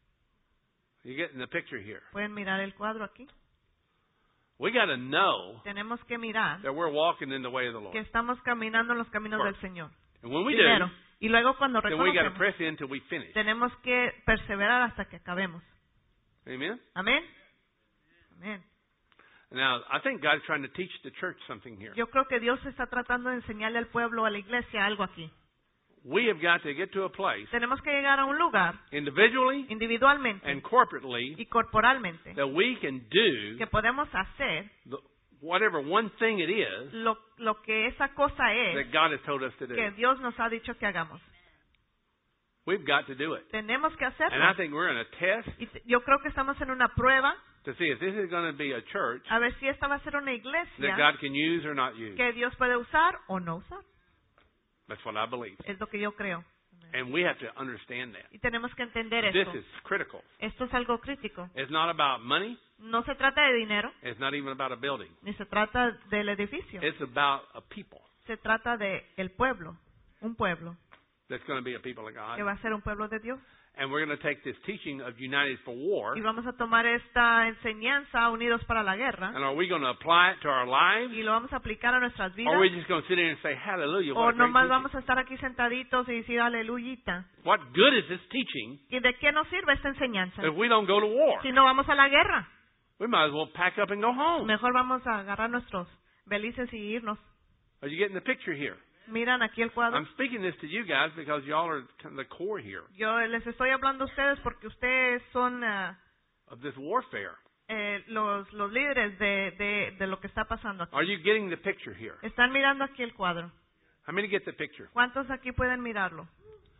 You getting the picture here? ¿Pueden mirar el cuadro aquí? We got to know Tenemos que mirar that we're walking in the way of the Lord. que estamos caminando en los caminos del First. Señor. And when we Primero. do, Y luego cuando then we got to reconocemos, press in till we finish. tenemos que perseverar hasta que acabemos. Amen? Amén. Amén. Now, I think God's trying to teach the church something here. Yo creo que Dios está tratando de enseñarle al pueblo, a la iglesia, algo aquí. We have got to get to a place, Tenemos que llegar a un lugar, individually individualmente and corporately, y corporalmente, that we can do que podemos hacer the, whatever one thing it is lo, lo que esa cosa es that God has told us to do. que Dios nos ha dicho que hagamos. We've got to do it. Tenemos que And hacerlo. I think we're in a test Y te- yo creo que estamos en una prueba to see if this is going to be a church a ver si esta va a ser una that iglesia God can use or not use. que Dios puede usar o no usar. That's what I believe. Es lo que yo creo. And we have to understand that. Y tenemos que entender This esto. is critical. Esto es algo crítico. It's not about money. No se trata de dinero, It's not even about a building. ni se trata del edificio. It's about a people Se trata de el pueblo, un pueblo that's going to be a people of que God. va a ser un pueblo de Dios. And we're going to take this teaching of United for War, Y vamos a tomar esta enseñanza, Unidos para la Guerra, and are we going to apply it to our lives? y lo vamos a aplicar a nuestras Or vidas. are we just going to sit there and say, hallelujah, O what a great nomás teaching. vamos a estar aquí sentaditos y decir aleluyita. What good is this teaching ¿Y de qué nos sirve esta enseñanza? if we don't go to war? Si no vamos a la guerra. We might as well pack up and go home. Mejor vamos a agarrar nuestros belices y irnos. Are you getting the picture here? Miran aquí el cuadro. I'm speaking this to you guys because y'all are kind of the core here Yo les estoy hablando a ustedes porque ustedes son ah, of this warfare. eh, los, los líderes de, de, de lo que está pasando aquí. Are you getting the picture here? Están mirando aquí el cuadro. How many get the picture? ¿Cuántos aquí pueden mirarlo?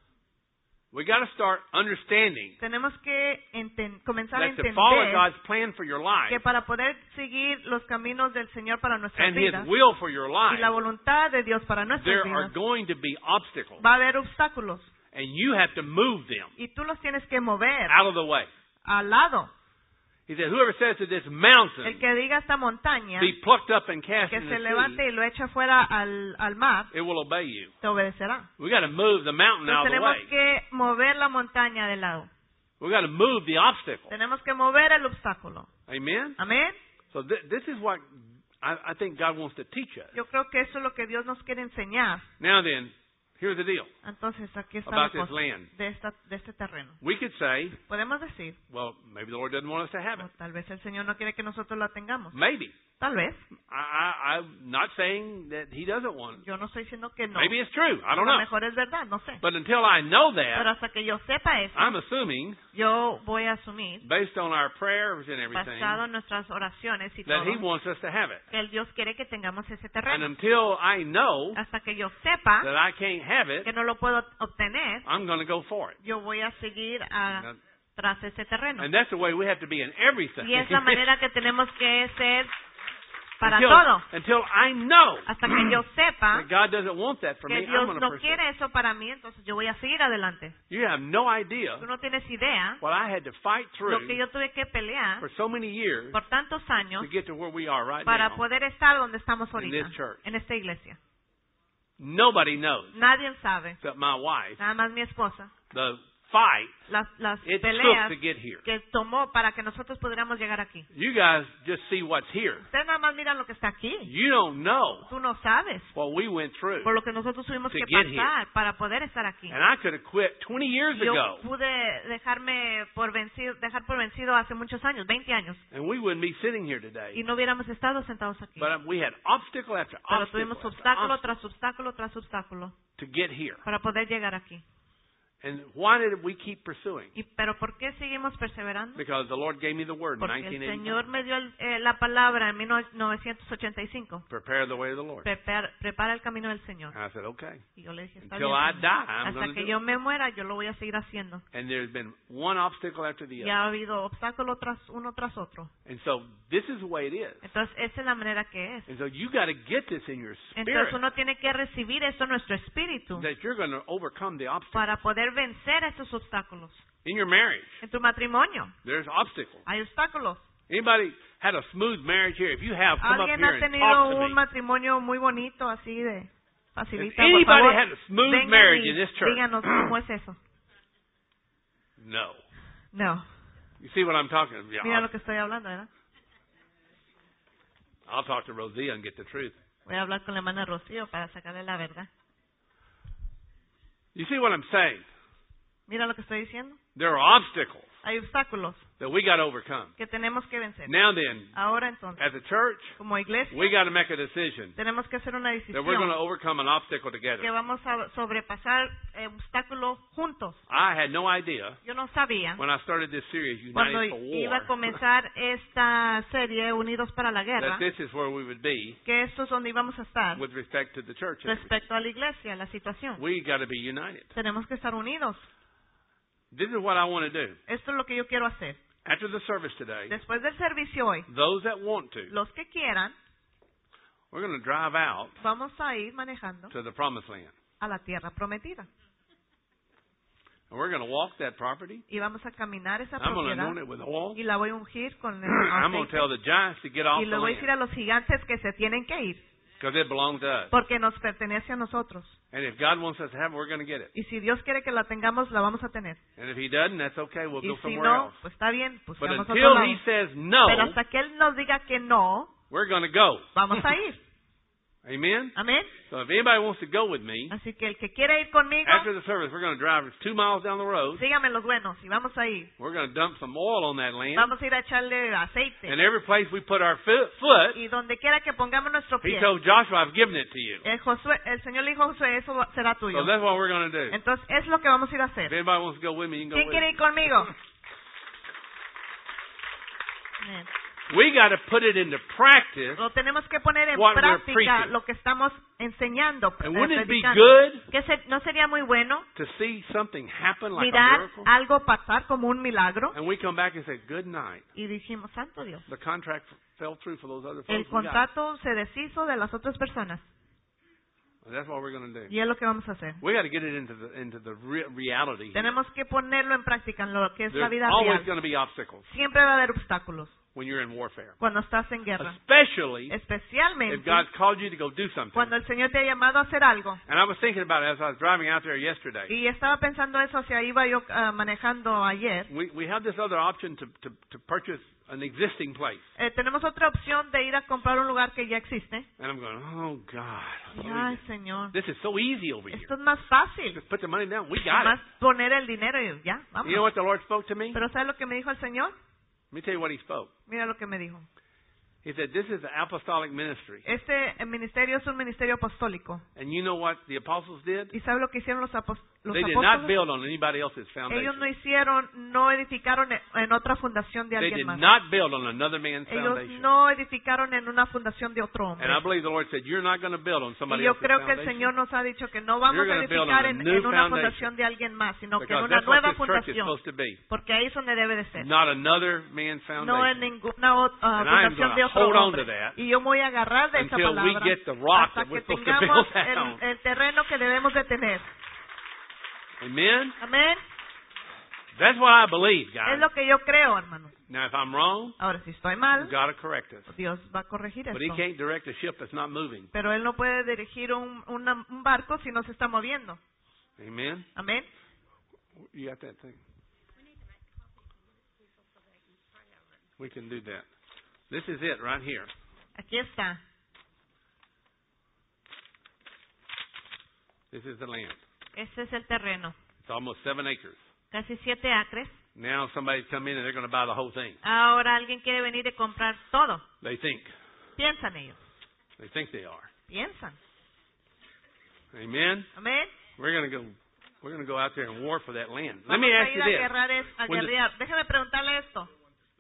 We got to start understanding Tenemos que enten- comenzar a that to follow entender God's plan for your life que para poder seguir los caminos del Señor para nuestras and His vidas will for your y life, la voluntad de Dios para nuestras there are vidas, going to be obstacles, va a haber obstáculos and you have to move them y tú los tienes que mover out of the way. al lado. He said, whoever says to this El mountain, que diga a esta montaña be plucked up and cast que in se the levante sea, y lo eche fuera al, al mar, it will obey you. te obedecerá. We got to move the mountain out Entonces of the tenemos way. que mover la montaña de lado. We got to move the obstacle. Tenemos que mover el obstáculo. Amen? Amén. So th- this is what I, I think God wants to teach us. Yo creo que eso es lo que Dios nos quiere enseñar. Now then, here's the deal Entonces aquí está about la this cosa land. de, esta, de este terreno. We could say, Podemos decir, well, maybe the Lord doesn't want us to have o it. tal vez el Señor no quiere que nosotros la tengamos. Maybe. Tal vez. I, I, I'm not saying that He doesn't want it. Yo no estoy diciendo que no. Maybe it's true. I A don't lo know. mejor es verdad, no sé. But until I know Pero that, hasta que yo sepa eso, I'm assuming, yo voy a asumir, based on our prayers and everything, basado en nuestras oraciones y that He todo, wants us to have it. que el Dios quiere que tengamos ese And terreno. until I know Hasta que yo sepa that I can't have it, que no lo puedo obtener, I'm going to go for it. yo voy a seguir a, tras ese terreno. And that's the way we have to be in everything. Y es la manera que tenemos que ser para until, todo. until I know Hasta que yo sepa that God doesn't want that for que me, I'm Dios going to no pursue quiere it. eso para mí, entonces yo voy a seguir adelante. You have no idea Tú no tienes idea what I had to fight lo through que yo tuve que pelear for so many years por tantos años to get to where we are right para now. poder estar donde estamos in ahorita, this church. en esta iglesia. Nobody knows Nadie sabe, except my wife nada más mi esposa, the fight las, las it took peleas to get here. que tomó para que nosotros pudiéramos llegar aquí. You guys just see what's here. Ustedes nada más miran lo que está aquí. You don't know Tú no sabes what we went through. por lo que nosotros tuvimos To que get pasar para poder estar aquí. And I could have quit twenty years Yo ago, pude dejarme por vencido, dejar por vencido hace muchos años, veinte años, and we wouldn't be sitting here y today. no hubiéramos estado sentados aquí. But we had obstacle after Pero obstacle tuvimos after obstáculo obstacle tras obstáculo tras obstáculo to get here. para poder llegar aquí. And why did we keep pursuing? ¿Y pero por qué seguimos perseverando? Because the Lord gave me the word in Porque el nineteen Señor eighty-five. me dio el- eh, la palabra en mil novecientos ochenta y cinco. Prepare the way of the Lord. Prepara, prepara el camino del Señor. And I said, okay. Y yo le dije, está Until bien, I Señor. die, I'm Hasta going to que do yo it. me muera, yo lo voy a seguir haciendo. And there's been one obstacle after the Y other. ha habido obstáculo tras uno tras otro. And so this is the way it is. Entonces, esa es la manera que es. And so you got to get this in your Entonces, spirit uno tiene que recibir esto en nuestro espíritu that you're going to overcome the obstacles. para poder vencer estos obstáculos. In your marriage, En tu matrimonio there's obstacles. hay obstáculos. Anybody had a smooth marriage here? If you have, come up ¿Alguien here ha and tenido talk to un me. matrimonio muy bonito así de If facilita? Por anybody favor, had a smooth vengan marriage y in this church? díganos cómo es eso. No. No. You see what I'm talking about? Yeah, Mira I'll, lo que estoy hablando, ¿verdad? I'll talk to Rosia and get the truth. Voy a hablar con la hermana Rocío para sacarle la verdad. You see what I'm saying? Mira lo que estoy diciendo. There are obstacles Hay obstáculos that we got to overcome. que tenemos que vencer. Now then, Ahora entonces, as a church, como iglesia, we got to make a decision tenemos que hacer una that we're going to decisión overcome an obstacle que together. vamos a sobrepasar eh, obstáculos juntos. I had no idea Yo no sabía when I started this series, cuando United for iba a War, comenzar esta serie Unidos para la Guerra, that this is where we would be que esto es donde íbamos a estar with respect to the church. respecto a la iglesia, la situación. We got to be united. Tenemos que estar unidos. This is what I want to do. Esto es lo que yo quiero hacer. After the service today, Después del servicio hoy, those that want to, los que quieran, we're going to drive out vamos a ir manejando to the promised land. a la tierra prometida. And we're going to walk that property. Y vamos a caminar esa I'm going to propiedad anoint it with oil. y la voy a ungir con el I'm going to tell aceite. the giants to get off Y the le voy a decir a land los gigantes que se tienen que ir because it belongs to us. porque nos pertenece a nosotros. And if God wants us to have it, we're going to get it. Y si Dios quiere que la tengamos, la vamos a tener. And if He doesn't, that's okay. We'll Y go si somewhere no, else. pues está bien, pues But vamos a until otro He lado. says no, Pero hasta que Él nos diga que no, we're going to go. vamos a ir. Amen? Amén. So if anybody wants to go with me, Así que el que quiera ir conmigo, after the service, we're going to drive two miles down the road. síganme los buenos y vamos a ir. We're going to dump some oil on that land. Vamos a ir a echarle aceite. And every place we put our foot, foot Y donde quiera que pongamos nuestro He pie, told Joshua, I've given it to you. el, Josué, el Señor le dijo a Josué, eso va- será tuyo. So that's what we're going to do. Entonces, es lo que vamos a ir a If hacer. anybody wants to go with me, you can go ¿Quién with quiere me. ir conmigo? Amén. We got to put it into practice. Lo tenemos que poner en What we're práctica preaching. lo que estamos enseñando. And eh, wouldn't it be predicando. good ¿Que se- ¿No sería muy bueno to see something happen like a mirar miracle? algo pasar como un milagro? And we come back and say, good night. Y dijimos, santo Dios. The contract fell through for those other El folks. We got it. contrato se deshizo de las otras personas. And that's what we're going to do. Y es lo que vamos a hacer. We got to get it into the into the re- reality. Tenemos que ponerlo en práctica en lo que es la There's vida always real. going to be obstacles Siempre va a haber obstáculos when you're in warfare. cuando estás en guerra. Especially if Especialmente God's called you to go do something. cuando el Señor te ha llamado a hacer algo. And I was thinking about it as I was driving out there yesterday. Y estaba pensando eso hacia iba yo ah, manejando ayer. We we have this other option to to, to purchase an existing place. Eh, tenemos otra opción de ir a comprar un lugar que ya existe. And I'm going, oh God. Y, ay, Señor, This is so easy over here. esto es más fácil. Just put the money down. We got Más it. poner el dinero y ya, You know vamos. what the Lord spoke to me? Pero ¿sabes lo que me dijo el Señor? Let me tell you what He spoke. Mira lo que me dijo. He said, this is the apostolic ministry. Este eh, ministerio es un ministerio apostólico. And you know what the apostles did? ¿Y sabe lo que hicieron los, apos- los They did not apóstoles? build on anybody else's Ellos no foundation. hicieron, no edificaron en- en otra fundación de They alguien did más. not build on another man's Ellos foundation. no edificaron en una fundación de otro hombre. And I believe the Lord said, you're not going to build on Y somebody yo else's creo que el foundation. Señor nos ha dicho que no vamos You're a gonna build edificar on a en, new en una foundation. fundación de alguien más, sino que en Because una that's what nueva this church is fundación. supposed to be. Porque ahí es donde debe de ser. Not another man's No en foundation. ninguna otra And I am fundación gonna de otro hold on to hombre. that Y yo voy a agarrar de esa until we palabra get the rock hasta that que we're supposed to tengamos build down. el, el terreno que debemos de tener. Amen? Amén. That's what I believe, Es guys. lo que yo creo, hermano. Now, if I'm wrong, Ahora, si estoy mal, God's got to correct us. Dios va a corregir But He esto. can't direct a ship that's not moving. Pero Él no puede dirigir un, una- un barco si no se está moviendo. Amen? Amén. You got that thing? We can do that. This is it right here. Aquí está. This is the land. Ese es el terreno. It's almost seven acres. Casi siete acres. Now somebody's come in and they're going to buy the whole thing. Ahora alguien quiere venir y comprar todo. They think. Piensan ellos. They think they are. Piensan. Amen? Amén. We're going to go We're going to go out there and war for that land. Let Vamos me a ask ir you a this. guerrear, es- a When the- guerrear. Déjeme preguntarle esto.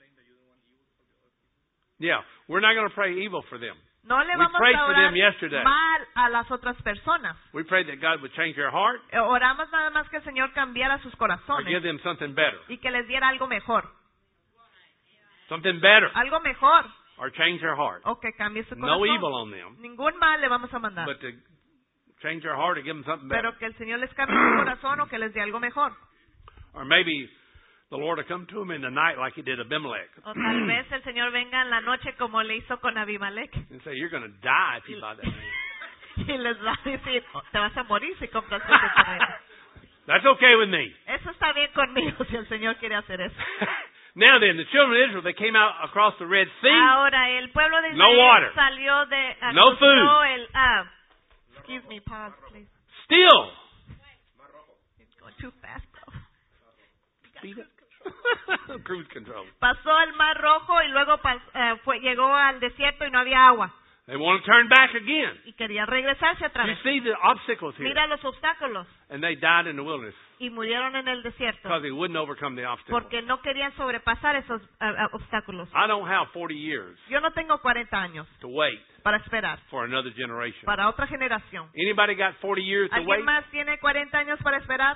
Yeah, we're not going to pray evil for them. No le We vamos prayed a for orar them yesterday. mal a las otras personas. We prayed that God would change their heart Eh, Oramos nada más que el Señor cambiara sus or corazones give them something better. y que les diera algo mejor. Something better. Algo mejor. Or change their heart. O que cambie su No evil corazón. on them, Ningún mal le vamos a mandar. but to change their heart or give them something better. Pero que el Señor les cambie su corazón o que les dé algo mejor. Or maybe the Lord will come to them in the night like he did Abimelech O tal vez el Señor venga en la noche como le hizo con Abimelech. and say, you're going to die if you buy that land. Y les va a decir, "Oh, te vas a morir si compras ese terreno". That's okay with me. Eso está bien conmigo si el Señor quiere hacer eso. Now then, the children of Israel, they came out across the Red Sea. Ahora, el pueblo de No Israel water. salió de... ah, No cruzó food. el... ah, excuse me, pause, please. Still. It's going too fast, bro. Speed up. Cruise control. Pasó el Mar Rojo y luego pas- eh, fue, llegó al desierto y no había agua. They want to turn back again. Y quería regresarse otra You vez. see the obstacles here. Mira los obstáculos. And they died in the wilderness Y murieron en el desierto. because they wouldn't overcome the obstacles. Porque no querían sobrepasar esos ah, ah, obstáculos. I don't have forty years Yo no tengo cuarenta años to wait para esperar. for another generation. Para otra generación. Anybody got forty years to ¿Alguien wait? más tiene cuarenta años para esperar?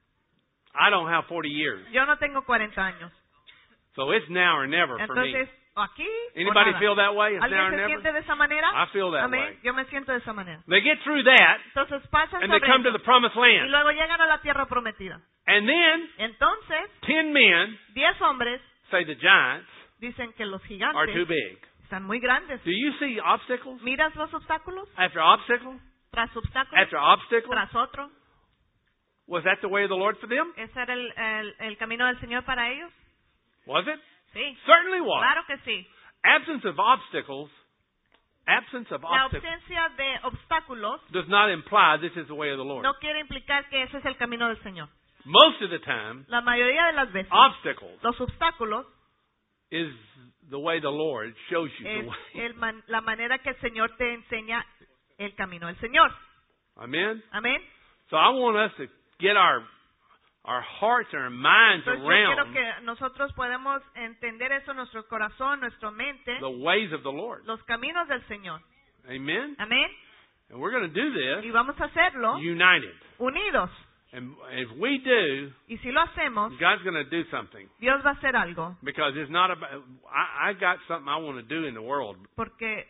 I don't have forty years. Yo no tengo cuarenta años. So it's now or never for me. Entonces, aquí o Anybody nada. feel that way? It's now ¿Alguien or se never? siente de esa manera? I feel that Amén. way. Yo me siento de esa manera. They get through that Entonces pasan and they sobre come to eso. the promised Y land. luego llegan a la tierra prometida. And then Entonces, ten men diez hombres say the giants dicen que los are too gigantes big. están muy grandes. Do you see obstacles ¿Miras los obstáculos? after obstacle Tras obstáculos, after obstacle? tras otro. Was that the way of the Lord for them? ¿Ese era el, el, el camino del Señor para ellos? Was it? Sí. Certainly was. Claro que sí. Absence of obstacles, absence of La obstacles ausencia de obstáculos does not imply this is the way of the Lord. no quiere implicar que ese es el camino del Señor. Most of the time, La mayoría de las veces, obstacles los obstáculos is the way the Lord shows you es the way. el man- la manera que el Señor te enseña el camino del Señor. Amen? Amén. So I want us to get our our hearts and our minds Entonces yo quiero around que nosotros podemos entender eso en nuestro corazón, nuestra mente, the ways of the Lord. los caminos del Señor. Amen? Amén. And we're going to do Y this vamos a hacerlo united. unidos. And if we do, Y si lo hacemos, God's going to do something. Dios va a hacer algo. Because it's not about, I, I got something I want to do in the world. Porque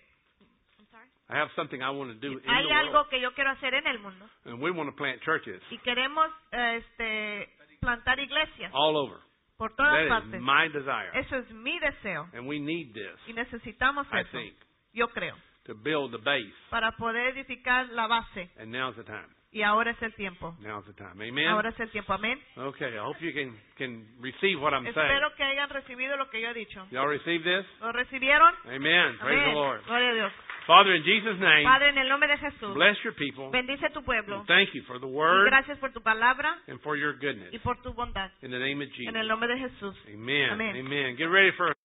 I have something I want to do in hay the world. algo que yo quiero hacer en el mundo. And we want to plant churches Y queremos eh, este, plantar iglesias all over. por todas That is partes. my desire. Eso es mi deseo. And we need this, Y necesitamos I eso. think, Yo creo. to build the base. Para poder edificar la base. And now's the time. Y ahora es el tiempo. Now's the time. Amen? Ahora es el tiempo. Amén. Okay, I hope you can, can receive what I'm saying. Espero que hayan recibido lo que yo he dicho. Y'all receive this? ¿Lo recibieron? Amen. Praise Amén. the Lord. Gloria a Dios. Father, in Jesus' name, Padre, en el nombre de Jesús, bless your people. bendice tu pueblo. And thank you for the Y word gracias por tu palabra and for your goodness. y por tu bondad. In the name of En Jesus. el nombre de Jesús. Amen. Amén. Amen. Get ready for